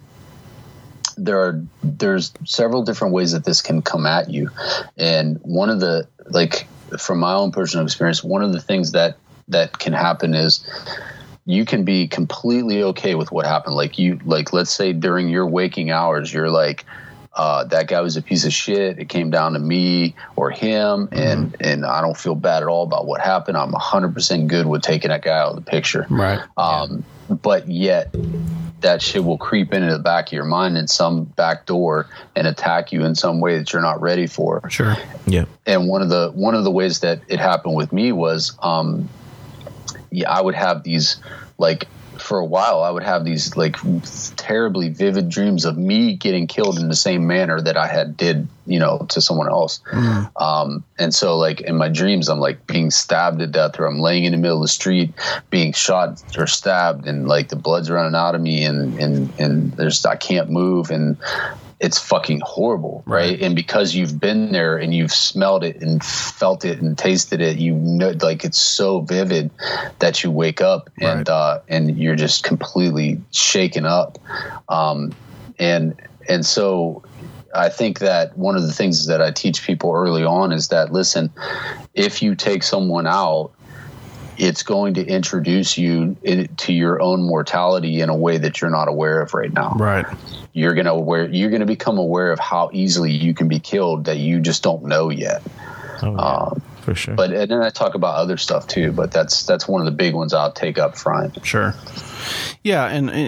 Speaker 3: there's several different ways that this can come at you. And one of the, like, from my own personal experience, one of the things that can happen is you can be completely okay with what happened. Like let's say during your waking hours, you're like, that guy was a piece of shit. It came down to me or him, and I don't feel bad at all about what happened. I'm 100% good with taking that guy out of the picture.
Speaker 2: Right.
Speaker 3: But yet that shit will creep into the back of your mind in some back door and attack you in some way that you're not ready for.
Speaker 2: Sure.
Speaker 1: Yeah.
Speaker 3: And one of the ways that it happened with me was, I would have these, like, for a while, I would have these like terribly vivid dreams of me getting killed in the same manner that I had did, to someone else. And so like in my dreams, I'm like being stabbed to death, or I'm laying in the middle of the street being shot or stabbed, and like the blood's running out of me, and I can't move, and it's fucking horrible. Right. And because you've been there and you've smelled it and felt it and tasted it, like it's so vivid that you wake up and you're just completely shaken up. And so I think that one of the things that I teach people early on is that, listen, if you take someone out, it's going to introduce you to your own mortality in a way that you're not aware of right now.
Speaker 2: Right.
Speaker 3: You're going to become aware of how easily you can be killed that you just don't know yet.
Speaker 1: Oh, yeah, for sure.
Speaker 3: And then I talk about other stuff too, but that's one of the big ones I'll take up front.
Speaker 2: Sure. Yeah. And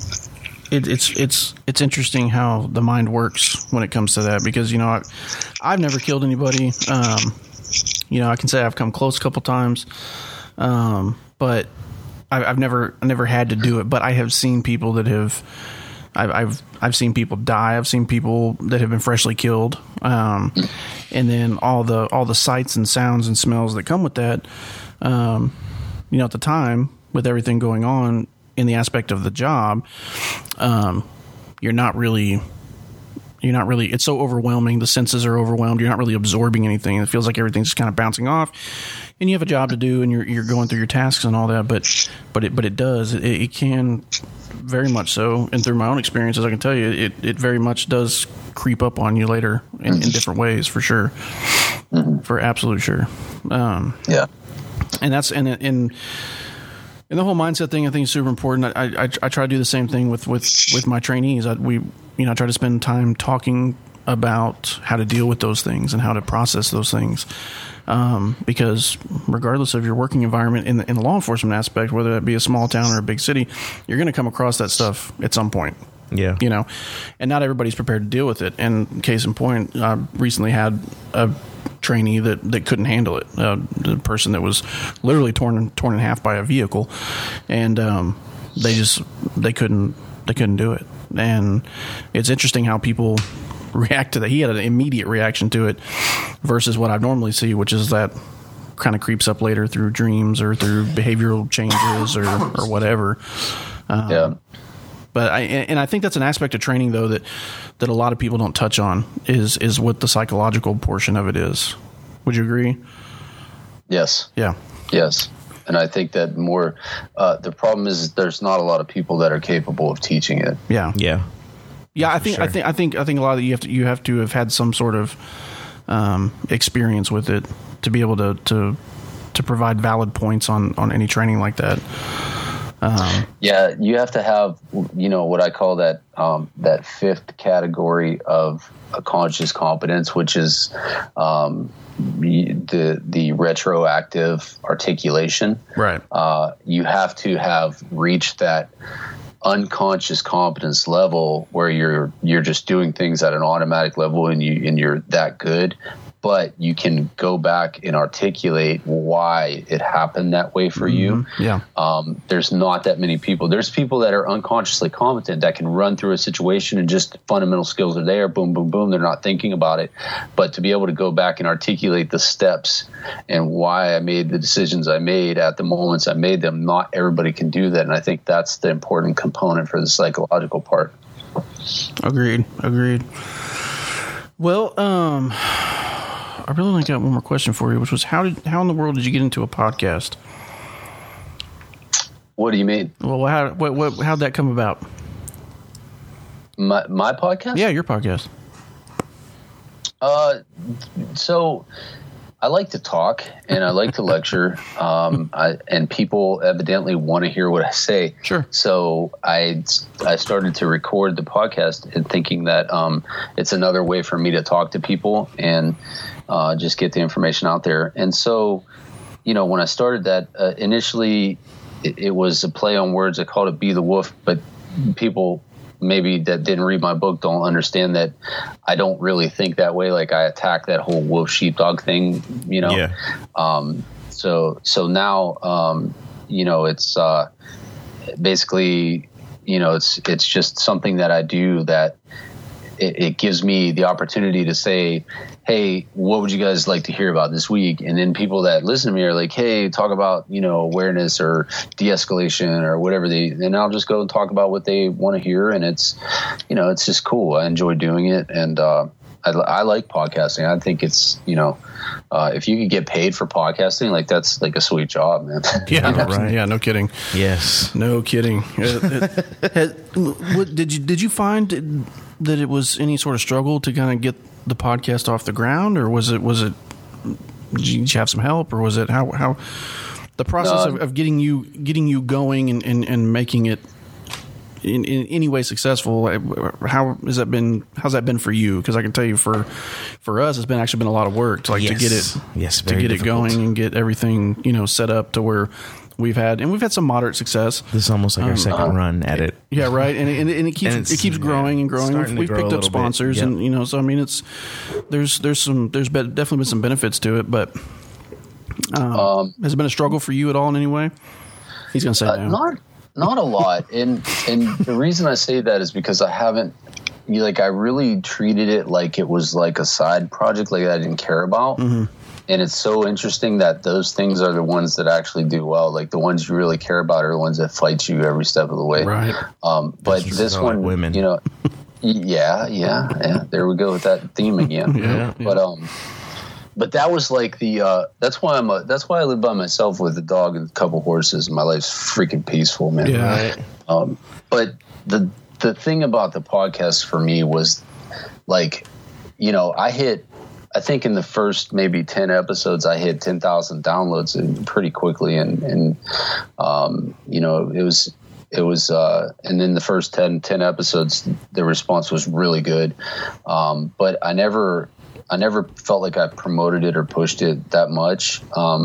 Speaker 2: it's interesting how the mind works when it comes to that, because, I've never killed anybody. I can say I've come close a couple times. But I've never had to do it, but I have seen people that have, I've seen people die. I've seen people that have been freshly killed. And then all the sights and sounds and smells that come with that, at the time, with everything going on in the aspect of the job, you're not really, it's so overwhelming. The senses are overwhelmed. You're not really absorbing anything. It feels like everything's just kind of bouncing off, and you have a job to do, and you're going through your tasks and all that. But it does. It can very much so. And through my own experiences, I can tell you, it very much does creep up on you later in different ways, for sure. For absolute sure.
Speaker 3: Yeah.
Speaker 2: And that's, and the whole mindset thing, I think, is super important. I try to do the same thing with my trainees. I try to spend time talking about how to deal with those things and how to process those things. Because regardless of your working environment in the law enforcement aspect, whether that be a small town or a big city, you're going to come across that stuff at some point.
Speaker 1: Yeah.
Speaker 2: You know, and not everybody's prepared to deal with it. And case in point, I recently had a trainee that couldn't handle it. The person that was literally torn in half by a vehicle, and they couldn't do it. And it's interesting how people react to that. He had an immediate reaction to it versus what I normally see, which is that kind of creeps up later through dreams or through behavioral changes or whatever.
Speaker 3: Yeah.
Speaker 2: But I think that's an aspect of training, though, that a lot of people don't touch on is what the psychological portion of it is. Would you agree?
Speaker 3: Yes.
Speaker 2: Yeah.
Speaker 3: Yes. And I think that more the problem is there's not a lot of people that are capable of teaching it.
Speaker 2: Yeah.
Speaker 1: Yeah.
Speaker 2: Yeah, I think
Speaker 1: Sure.
Speaker 2: I think a lot of you have to have had some sort of experience with it to be able to provide valid points on any training like that.
Speaker 3: Yeah, you have to have, what I call that fifth category of a conscious competence, which is the retroactive articulation.
Speaker 2: Right.
Speaker 3: You have to have reached that unconscious competence level where you're just doing things at an automatic level and you're that good, but you can go back and articulate why it happened that way for you.
Speaker 2: Yeah.
Speaker 3: There's not that many people. There's people that are unconsciously competent that can run through a situation and just fundamental skills are there. Boom, boom, boom. They're not thinking about it. But to be able to go back and articulate the steps and why I made the decisions I made at the moments I made them, not everybody can do that. And I think that's the important component for the psychological part.
Speaker 2: Agreed. Well, I really only got one more question for you, which was how in the world did you get into a podcast?
Speaker 3: What do you mean?
Speaker 2: Well, how'd that come about?
Speaker 3: My podcast?
Speaker 2: Yeah, your podcast.
Speaker 3: So I like to talk and I like to lecture, and people evidently want to hear what I say.
Speaker 2: Sure.
Speaker 3: So I started to record the podcast and thinking that it's another way for me to talk to people and just get the information out there. And so, when I started that, initially it was a play on words. I called it Be the Wolf, but people maybe that didn't read my book don't understand that I don't really think that way. Like I attack that whole wolf sheepdog thing,
Speaker 1: Yeah.
Speaker 3: So now, it's basically, it's just something that I do that it gives me the opportunity to say, hey, what would you guys like to hear about this week? And then people that listen to me are like, hey, talk about, awareness or de-escalation or whatever and I'll just go and talk about what they want to hear. And it's, it's just cool. I enjoy doing it. And, I like podcasting. I think it's, if you could get paid for podcasting, like that's like a sweet job, man.
Speaker 2: Yeah, right. Yeah, no kidding.
Speaker 1: Yes.
Speaker 2: No kidding. Did you find that it was any sort of struggle to kind of get the podcast off the ground, or was it did you have some help, or was it how the process of getting you going and making it in any way successful? How's that been for you? Because I can tell you for us, it's been a lot of work to get it going and get everything set up to where we've had some moderate success.
Speaker 1: This is almost like our second run at it.
Speaker 2: Yeah, right. And it keeps growing and growing. We've picked up sponsors, and so I mean, there's definitely been some benefits to it. But has it been a struggle for you at all in any way? He's going to say no.
Speaker 3: Not a lot. And the reason I say that is because I haven't, I really treated it like it was like a side project, like I didn't care about. Mm-hmm. And it's so interesting that those things are the ones that actually do well. Like the ones you really care about are the ones that fight you every step of the way.
Speaker 2: Right.
Speaker 3: But this one,
Speaker 1: like women.
Speaker 3: yeah. There we go with that theme again.
Speaker 2: Yeah.
Speaker 3: But that was like that's why I live by myself with a dog and a couple horses. My life's freaking peaceful, man.
Speaker 2: Yeah.
Speaker 3: Right. But the thing about the podcast for me was like, I think in the first maybe 10 episodes, I hit 10,000 downloads pretty quickly. And it it was, and then the first 10 episodes, the response was really good. But I never felt like I promoted it or pushed it that much.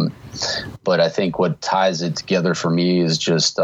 Speaker 3: But I think what ties it together for me is just,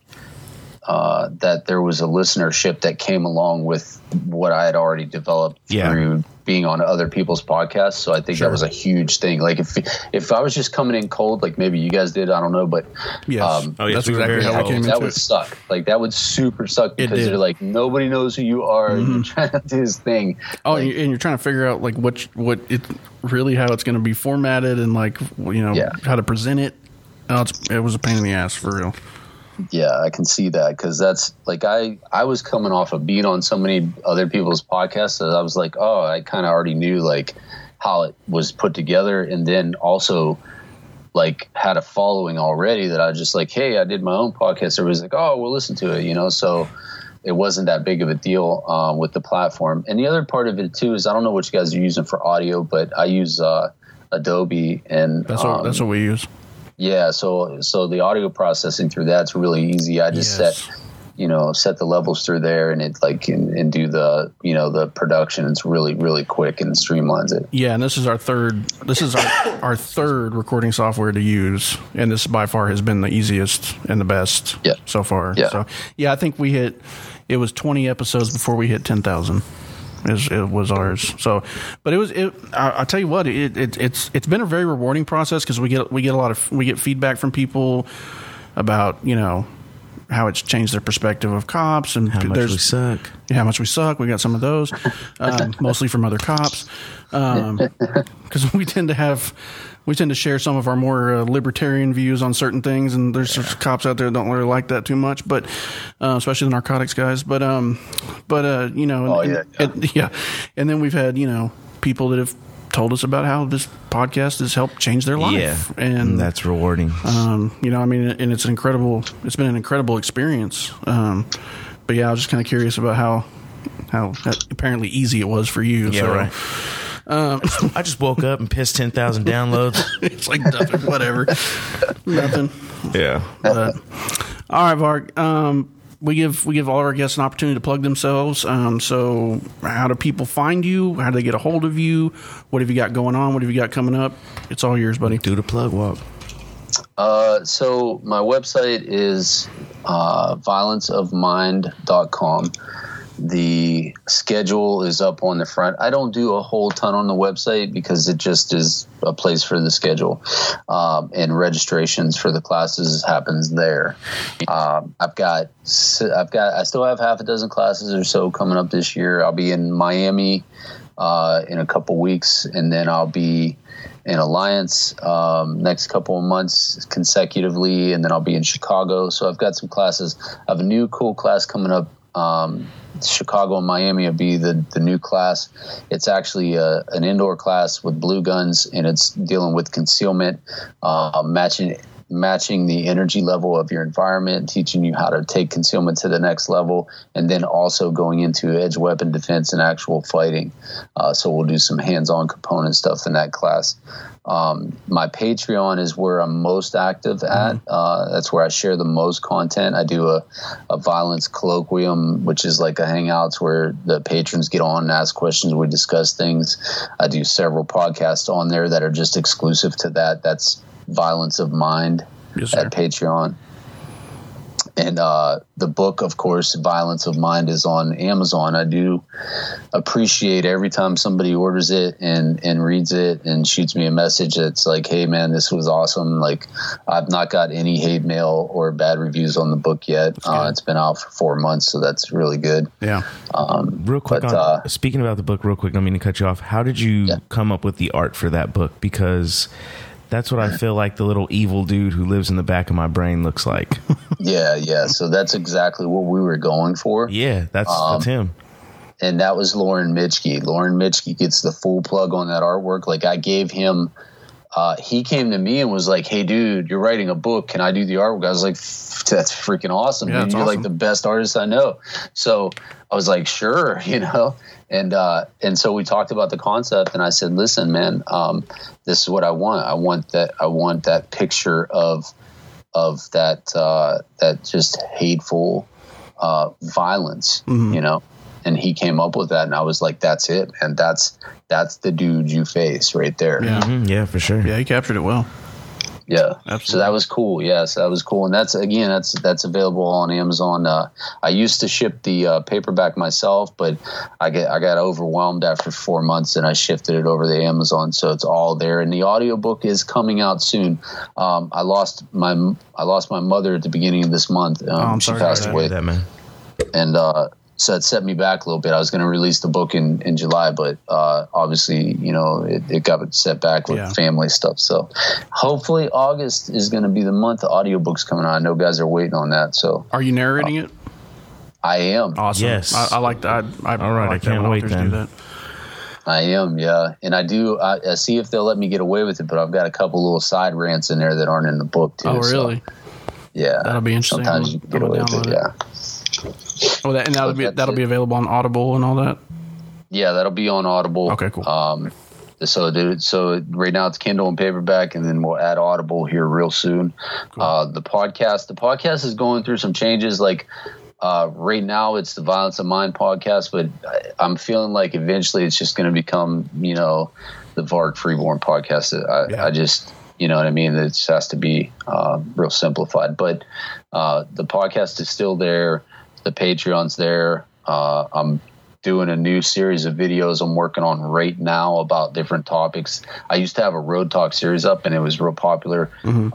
Speaker 3: that there was a listenership that came along with what I had already developed through being on other people's podcasts. So I think that was a huge thing. Like if I was just coming in cold, like maybe you guys did, I don't know, but
Speaker 2: yes, that's exactly how I came into it.
Speaker 3: That would suck. Like that would super suck because you're like, nobody knows who you are. And you're trying to do this thing.
Speaker 2: Oh, and you're trying to figure out like what it really, how it's going to be formatted and like, how to present it. It was a pain in the ass for real.
Speaker 3: Yeah, I can see that because that's like I was coming off of being on so many other people's podcasts that I was like, oh, I kind of already knew like how it was put together, and then also like had a following already that I was just like, hey, I did my own podcast. Everybody's like, oh, we'll listen to it, so it wasn't that big of a deal with the platform. And the other part of it too is I don't know what you guys are using for audio, but I use Adobe, and
Speaker 2: that's what we use.
Speaker 3: Yeah, so the audio processing through that's really easy. I just set the levels through there, and it and do the the production. It's really, really quick and streamlines it.
Speaker 2: Yeah, and this is our third recording software to use, and this by far has been the easiest and the best so far. Yeah. So I think it was 20 episodes before we hit 10,000. It was ours. So, but I'll tell you what, it's been a very rewarding process because we get feedback from people about how it's changed their perspective of cops and
Speaker 1: how much we suck.
Speaker 2: Yeah, how much we suck. We got some of those, mostly from other cops, because we tend to share some of our more libertarian views on certain things, and there's cops out there that don't really like that too much, but especially the narcotics guys. But and then we've had people that have told us about how this podcast has helped change their life,
Speaker 1: and that's rewarding.
Speaker 2: And it's it's been an incredible experience. But I was just kind of curious about how apparently easy it was for you.
Speaker 1: Yeah, so. Right. I just woke up and pissed 10,000 downloads.
Speaker 2: It's like nothing, whatever. Nothing.
Speaker 1: Yeah.
Speaker 2: But, all right, Varg. We give all our guests an opportunity to plug themselves. So how do people find you? How do they get a hold of you? What have you got going on? What have you got coming up? It's all yours, buddy.
Speaker 1: Do the plug walk.
Speaker 3: So my website is violenceofmind.com. The schedule is up on the front. I don't do a whole ton on the website because it just is a place for the schedule, and registrations for the classes happens there. I still have half a dozen classes or so coming up this year. I'll be in Miami in a couple weeks, and then I'll be in Alliance next couple of months consecutively, and then I'll be in Chicago. So I've got some classes. I have a new cool class coming up. Chicago and Miami will be the new class. It's actually an indoor class with blue guns, and it's dealing with concealment, matching the energy level of your environment, teaching you how to take concealment to the next level, and then also going into edge weapon defense and actual fighting. So we'll do some hands-on component stuff in that class. My Patreon is where I'm most active at. That's where I share the most content. I do a violence colloquium, which is like a hangouts where the patrons get on and ask questions. We discuss things. I do several podcasts on there that are just exclusive to that. That's Violence of Mind at Patreon. And the book, of course, Violence of Mind, is on Amazon. I do appreciate every time somebody orders it and reads it and shoots me a message that's like, hey, man, this was awesome. Like, I've not got any hate mail or bad reviews on the book yet. It's been out for 4 months, so that's really good.
Speaker 2: Yeah.
Speaker 1: Real quick, speaking about the book, real quick, I don't mean to cut you off. How did you come up with the art for that book? Because that's what I feel like the little evil dude who lives in the back of my brain looks like.
Speaker 3: Yeah. So that's exactly what we were going for.
Speaker 1: Yeah, that's him.
Speaker 3: And that was Lauren Mitschke. Lauren Mitschke gets the full plug on that artwork. Like, I gave him, he came to me and was like, hey, dude, you're writing a book. Can I do the artwork? I was like, that's freaking awesome.
Speaker 2: Yeah,
Speaker 3: dude. You're
Speaker 2: awesome.
Speaker 3: Like the best artist I know. So I was like, sure, And so we talked about the concept, and I said, listen, man, this is what I want. I want that picture of that just hateful violence, you know. And he came up with that, and I was like, "That's it, and that's the dude you face right there."
Speaker 2: Yeah,
Speaker 1: yeah, for sure.
Speaker 2: Yeah, he captured it well.
Speaker 3: Yeah,
Speaker 2: absolutely.
Speaker 3: So that was cool. Yes, that was cool, and that's available on Amazon. I used to ship the paperback myself, but I got overwhelmed after 4 months, and I shifted it over to Amazon, so it's all there. And the audiobook is coming out soon. I lost my mother at the beginning of this month. She passed away.
Speaker 1: That man.
Speaker 3: And so it set me back a little bit. I was going to release the book in July, but obviously, you know, it got set back with family stuff. So hopefully August is going to be the month the audiobook's coming out. I know guys are waiting on that. So
Speaker 2: are you narrating it?
Speaker 3: I am.
Speaker 2: Awesome.
Speaker 1: Yes.
Speaker 2: I like that.
Speaker 1: All right. I can't wait then.
Speaker 3: I am, yeah. And I see if they'll let me get away with it, but I've got a couple little side rants in there that aren't in the book too.
Speaker 2: Oh, really?
Speaker 3: So, yeah.
Speaker 2: That'll be interesting.
Speaker 3: Sometimes you can get away with it, yeah.
Speaker 2: Oh, that'll be available on Audible and all that.
Speaker 3: Yeah, that'll be on Audible.
Speaker 2: Okay, cool.
Speaker 3: So right now it's Kindle and paperback, and then we'll add Audible here real soon. Cool. The podcast is going through some changes. Like right now, it's the Violence of Mind podcast, but I'm feeling like eventually it's just going to become, you know, the Varg Freeborn podcast. I just, you know what I mean? It just has to be real simplified. But the podcast is still there. The Patreon's there. I'm doing a new series of videos I'm working on right now about different topics. I used to have a Road Talk series up, and it was real popular.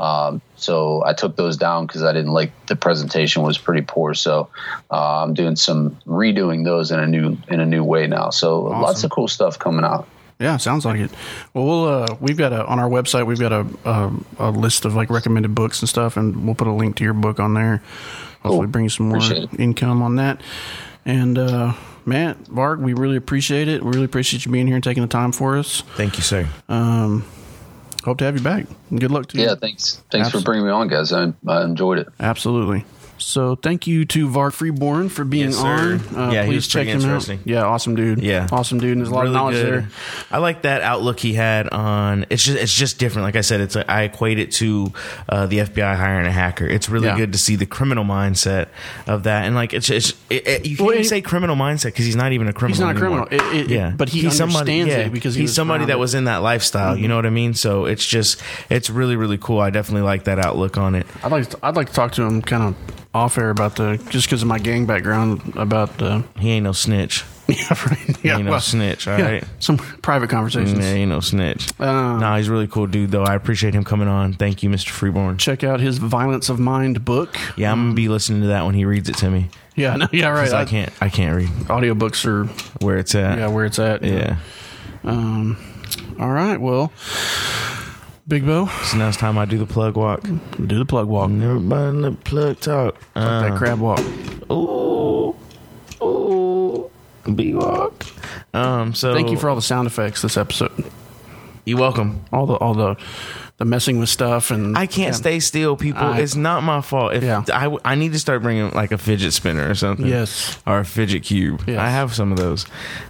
Speaker 3: So I took those down because I didn't like the presentation was pretty poor. So I'm doing redoing those in a new way now. So awesome. Lots of cool stuff coming out.
Speaker 2: Yeah, sounds like it. Well, we've got on our website, we've got a list of like recommended books and stuff, and we'll put a link to your book on there. Hopefully bring you some more income on that. And Matt, Varg, we really appreciate it. We really appreciate you being here and taking the time for us.
Speaker 1: Thank you, sir.
Speaker 2: Hope to have you back. And good luck to you.
Speaker 3: Yeah, thanks for bringing me on, guys. I enjoyed it.
Speaker 2: Absolutely. So thank you to Varg Freeborn for being on. Please check him out. Yeah, awesome dude.
Speaker 1: Yeah,
Speaker 2: awesome dude. And there's a lot of knowledge there.
Speaker 1: I like that outlook he had on. It's just different. Like I said, I equate it to the FBI hiring a hacker. It's really good to see the criminal mindset of that. And like you can't even say criminal mindset because he's not even a criminal.
Speaker 2: He's not
Speaker 1: anymore.
Speaker 2: a criminal. But he understands it because
Speaker 1: he's somebody that was in that lifestyle. You know what I mean? So it's really, really cool. I definitely like that outlook on it.
Speaker 2: I'd like to talk to him kind of off air about just because of my gang background about
Speaker 1: he ain't no snitch.
Speaker 2: Yeah, right.
Speaker 1: He ain't no snitch. All right,
Speaker 2: some private conversations.
Speaker 1: Yeah, he ain't no snitch. Nah, he's a really cool dude though. I appreciate him coming on. Thank you, Mr. Freeborn.
Speaker 2: Check out his Violence of Mind book.
Speaker 1: Yeah, I'm gonna be listening to that when he reads it to me.
Speaker 2: Yeah, no, yeah, right.
Speaker 1: I can't read.
Speaker 2: Audiobooks are
Speaker 1: where it's at.
Speaker 2: Yeah, where it's at.
Speaker 1: Yeah.
Speaker 2: All right. Well, Big Bo.
Speaker 1: So now it's time I do the plug walk.
Speaker 2: Do the plug walk.
Speaker 1: Everybody let the plug talk.
Speaker 2: That crab walk.
Speaker 1: Ooh. Big walk. So
Speaker 2: thank you for all the sound effects this episode.
Speaker 1: You're welcome.
Speaker 2: All the messing with stuff, and
Speaker 1: I can't stay still, people. It's not my fault. I need to start bringing like a fidget spinner or something.
Speaker 2: Yes.
Speaker 1: Or a fidget cube. Yes. I have some of those.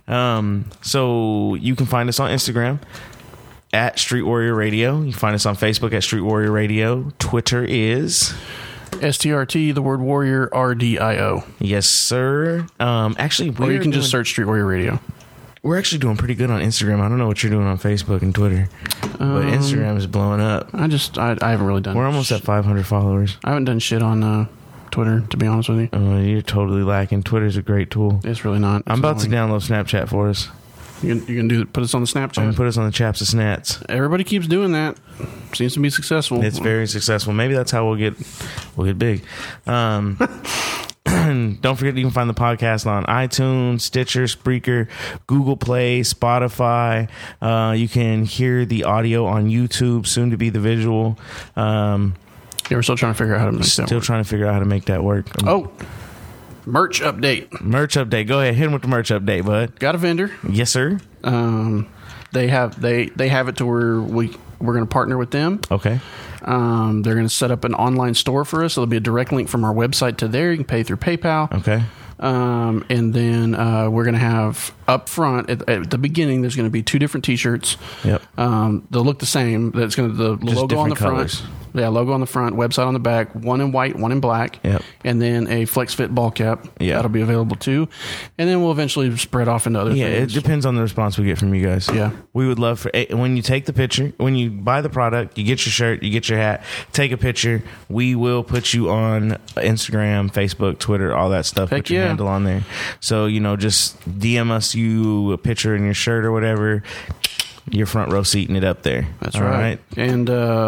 Speaker 1: So you can find us on Instagram at Street Warrior Radio. You can find us on Facebook at Street Warrior Radio. Twitter is
Speaker 2: STRT, the word warrior, RDIO.
Speaker 1: Yes, sir. Actually,
Speaker 2: or you can just search Street Warrior Radio.
Speaker 1: We're actually doing pretty good on Instagram. I don't know what you're doing on Facebook and Twitter, but Instagram is blowing up.
Speaker 2: I haven't really done.
Speaker 1: We're almost at 500 followers.
Speaker 2: I haven't done shit on Twitter, to be honest with you.
Speaker 1: You're totally lacking. Twitter's a great tool.
Speaker 2: It's really not.
Speaker 1: I'm about to download Snapchat for us.
Speaker 2: You can put us on the Snapchat.
Speaker 1: I'm gonna put us on the Chaps of Snats.
Speaker 2: Everybody keeps doing that. Seems to be successful.
Speaker 1: It's very successful. Maybe that's how we'll get big. Don't forget you can find the podcast on iTunes, Stitcher, Spreaker, Google Play, Spotify. You can hear the audio on YouTube, soon to be the visual.
Speaker 2: Yeah, we're still trying to figure out how to make that work.
Speaker 1: Still trying to figure out how to make that work.
Speaker 2: Merch update.
Speaker 1: Go ahead. Hit him with the merch update, bud.
Speaker 2: Got a vendor.
Speaker 1: Yes, sir.
Speaker 2: They have it to where we're going to partner with them.
Speaker 1: Okay.
Speaker 2: They're going to set up an online store for us. So there'll be a direct link from our website to there. You can pay through PayPal.
Speaker 1: Okay.
Speaker 2: And then we're going to have up front at the beginning. There's going to be 2 different T-shirts.
Speaker 1: Yep.
Speaker 2: They'll look the same. That's going to the logo on the front. Yeah, logo on the front, website on the back, one in white, one in black.
Speaker 1: Yep.
Speaker 2: And then a flex fit ball cap.
Speaker 1: Yeah.
Speaker 2: That'll be available too. And then we'll eventually spread off into other things.
Speaker 1: It depends on the response we get from you guys.
Speaker 2: Yeah.
Speaker 1: We would love for, when you take the picture, when you buy the product, you get your shirt, you get your hat, take a picture. We will put you on Instagram, Facebook, Twitter, all that stuff.
Speaker 2: Heck
Speaker 1: Put your
Speaker 2: yeah.
Speaker 1: handle on there. So, just DM us you a picture in your shirt or whatever. You're front row seating it up there.
Speaker 2: That's
Speaker 1: All
Speaker 2: right. And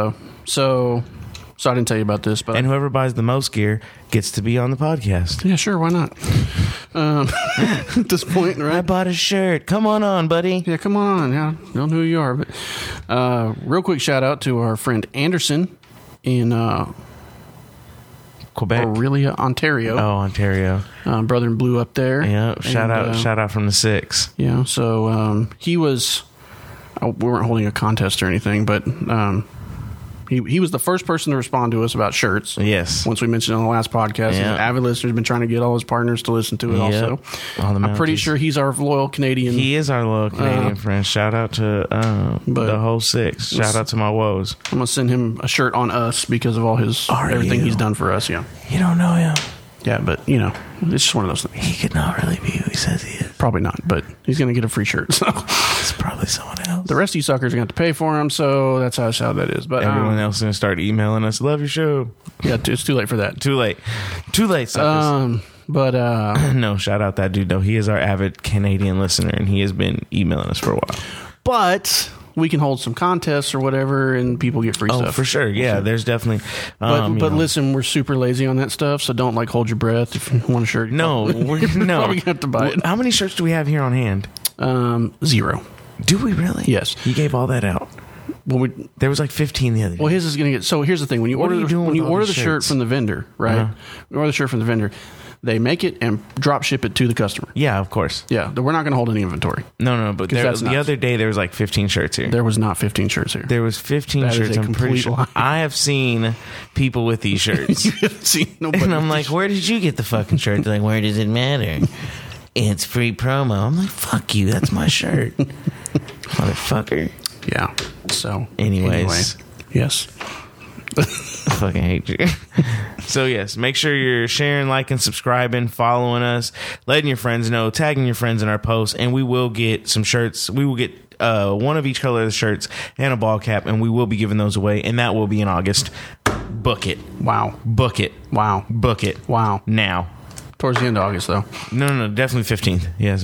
Speaker 2: so I didn't tell you about this, but
Speaker 1: And whoever buys the most gear gets to be on the podcast.
Speaker 2: yeah, sure, why not? At this point,
Speaker 1: I
Speaker 2: right?
Speaker 1: bought a shirt. Come on, buddy.
Speaker 2: Yeah, come on. Yeah, don't know who you are, but real quick shout out to our friend Anderson in
Speaker 1: Quebec.
Speaker 2: Aurelia, Ontario.
Speaker 1: Oh, Ontario.
Speaker 2: Brother in Blue up there.
Speaker 1: Yeah. Shout out from the 6.
Speaker 2: Yeah, so he was. We weren't holding a contest or anything, but he was the first person to respond to us about shirts.
Speaker 1: Yes.
Speaker 2: Once we mentioned on the last podcast,
Speaker 1: Yeah.
Speaker 2: He's an avid listener, has been trying to get all his partners to listen to it.
Speaker 1: Yep.
Speaker 2: Also,
Speaker 1: All the
Speaker 2: I'm pretty
Speaker 1: Mounties.
Speaker 2: sure he's our loyal Canadian.
Speaker 1: He is our loyal Canadian friend. Shout out to
Speaker 2: But-
Speaker 1: the whole 6. Shout out to my woes.
Speaker 2: I'm gonna send him a shirt on us because of all his
Speaker 1: Are
Speaker 2: everything
Speaker 1: you?
Speaker 2: he's done for us. Yeah,
Speaker 1: You don't know him.
Speaker 2: yeah, but it's just one of those things.
Speaker 1: He could not really be who he says he is.
Speaker 2: Probably not, but he's gonna get a free shirt. So
Speaker 1: It's probably someone else.
Speaker 2: the rest of you suckers are gonna have to pay for him. So that's how that is. But
Speaker 1: Everyone else is going to start emailing us. Love your show.
Speaker 2: yeah, it's too late for that.
Speaker 1: Too late. Too late, suckers.
Speaker 2: But
Speaker 1: No, shout out that dude, though. He is our avid Canadian listener, and he has been emailing us for a while.
Speaker 2: But we can hold some contests or whatever, and people get free
Speaker 1: Oh,
Speaker 2: stuff.
Speaker 1: for sure. Yeah, there's definitely.
Speaker 2: But listen, we're super lazy on that stuff, so don't hold your breath if you want a shirt.
Speaker 1: No, we're no.
Speaker 2: Probably gonna have to buy it.
Speaker 1: How many shirts do we have here on hand?
Speaker 2: 0.
Speaker 1: Do we really?
Speaker 2: Yes.
Speaker 1: He gave all that out.
Speaker 2: Well,
Speaker 1: There was like 15 the other day.
Speaker 2: his is gonna get. So here's the thing: when you
Speaker 1: What are
Speaker 2: order
Speaker 1: you doing
Speaker 2: when you
Speaker 1: with all
Speaker 2: order the
Speaker 1: these
Speaker 2: shirt
Speaker 1: shirts?
Speaker 2: from the vendor, right?
Speaker 1: Uh-huh.
Speaker 2: You order the shirt from the vendor, they make it and drop ship it to the customer.
Speaker 1: Yeah, of course.
Speaker 2: Yeah, we're not going to hold any inventory.
Speaker 1: No, but
Speaker 2: that's
Speaker 1: the
Speaker 2: nuts.
Speaker 1: other day there was like 15 shirts here.
Speaker 2: There was not 15 shirts here.
Speaker 1: There was 15
Speaker 2: That is
Speaker 1: shirts.
Speaker 2: a
Speaker 1: I'm pretty
Speaker 2: complete
Speaker 1: sure.
Speaker 2: lie.
Speaker 1: I have seen people with these shirts.
Speaker 2: You haven't seen nobody.
Speaker 1: And I'm like, where did you get the fucking shirt? They're like, where does it matter? It's free promo. I'm like, fuck you. That's my shirt. Motherfucker.
Speaker 2: yeah. So,
Speaker 1: Anyways.
Speaker 2: anyway, yes.
Speaker 1: I fucking hate you. So, yes, make sure you're sharing, liking, subscribing, following us, letting your friends know, tagging your friends in our posts, and we will get some shirts. We will get one of each color of the shirts and a ball cap, and we will be giving those away, and that will be in August. Book it.
Speaker 2: Wow.
Speaker 1: Book it.
Speaker 2: Wow.
Speaker 1: Book it.
Speaker 2: Wow.
Speaker 1: Now.
Speaker 2: Towards the end of August, though.
Speaker 1: No, definitely 15th. Yes,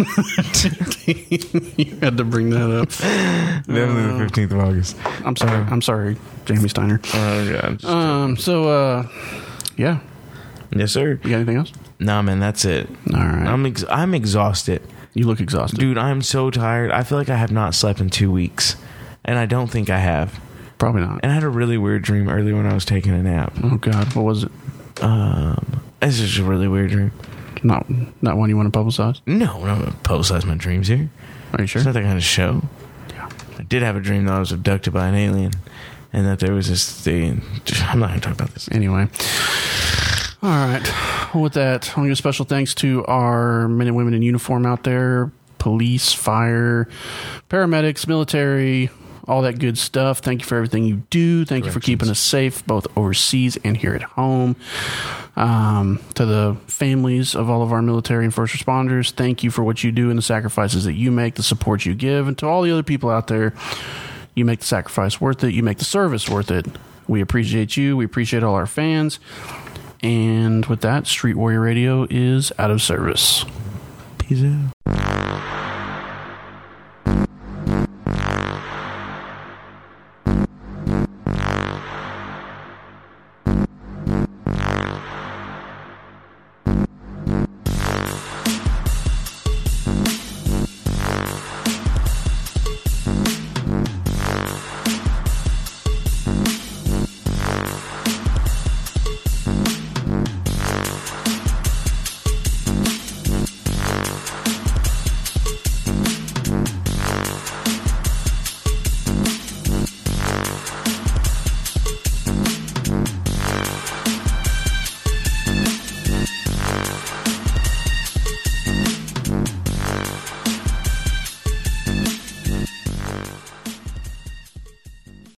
Speaker 2: You had to bring that up.
Speaker 1: definitely the 15th of August.
Speaker 2: I'm sorry, Jamie Steiner.
Speaker 1: Oh, God.
Speaker 2: Yeah.
Speaker 1: Yes, sir.
Speaker 2: You got anything else?
Speaker 1: Nah, man, that's it.
Speaker 2: All right.
Speaker 1: I'm exhausted.
Speaker 2: You look exhausted.
Speaker 1: Dude, I'm so tired. I feel like I have not slept in 2 weeks. And I don't think I have.
Speaker 2: Probably not.
Speaker 1: And I had a really weird dream earlier when I was taking a nap.
Speaker 2: Oh, God. What was it?
Speaker 1: It's just a really weird dream.
Speaker 2: Not one you want to publicize?
Speaker 1: No, I'm not going to publicize my dreams here.
Speaker 2: Are you sure?
Speaker 1: It's not that kind of show.
Speaker 2: Yeah.
Speaker 1: I did have a dream that I was abducted by an alien. And that there was this thing. I'm not going to talk about this.
Speaker 2: Anyway. All right. Well, with that, I want to give a special thanks to our men and women in uniform out there. Police, fire, paramedics, military, all that good stuff. Thank you for everything you do. Thank you for keeping us safe, both overseas and here at home. To the families of all of our military and first responders, thank you for what you do and the sacrifices that you make, the support you give. And to all the other people out there, you make the sacrifice worth it. You make the service worth it. We appreciate you. We appreciate all our fans. And with that, Street Warrior Radio is out of service.
Speaker 1: Peace out.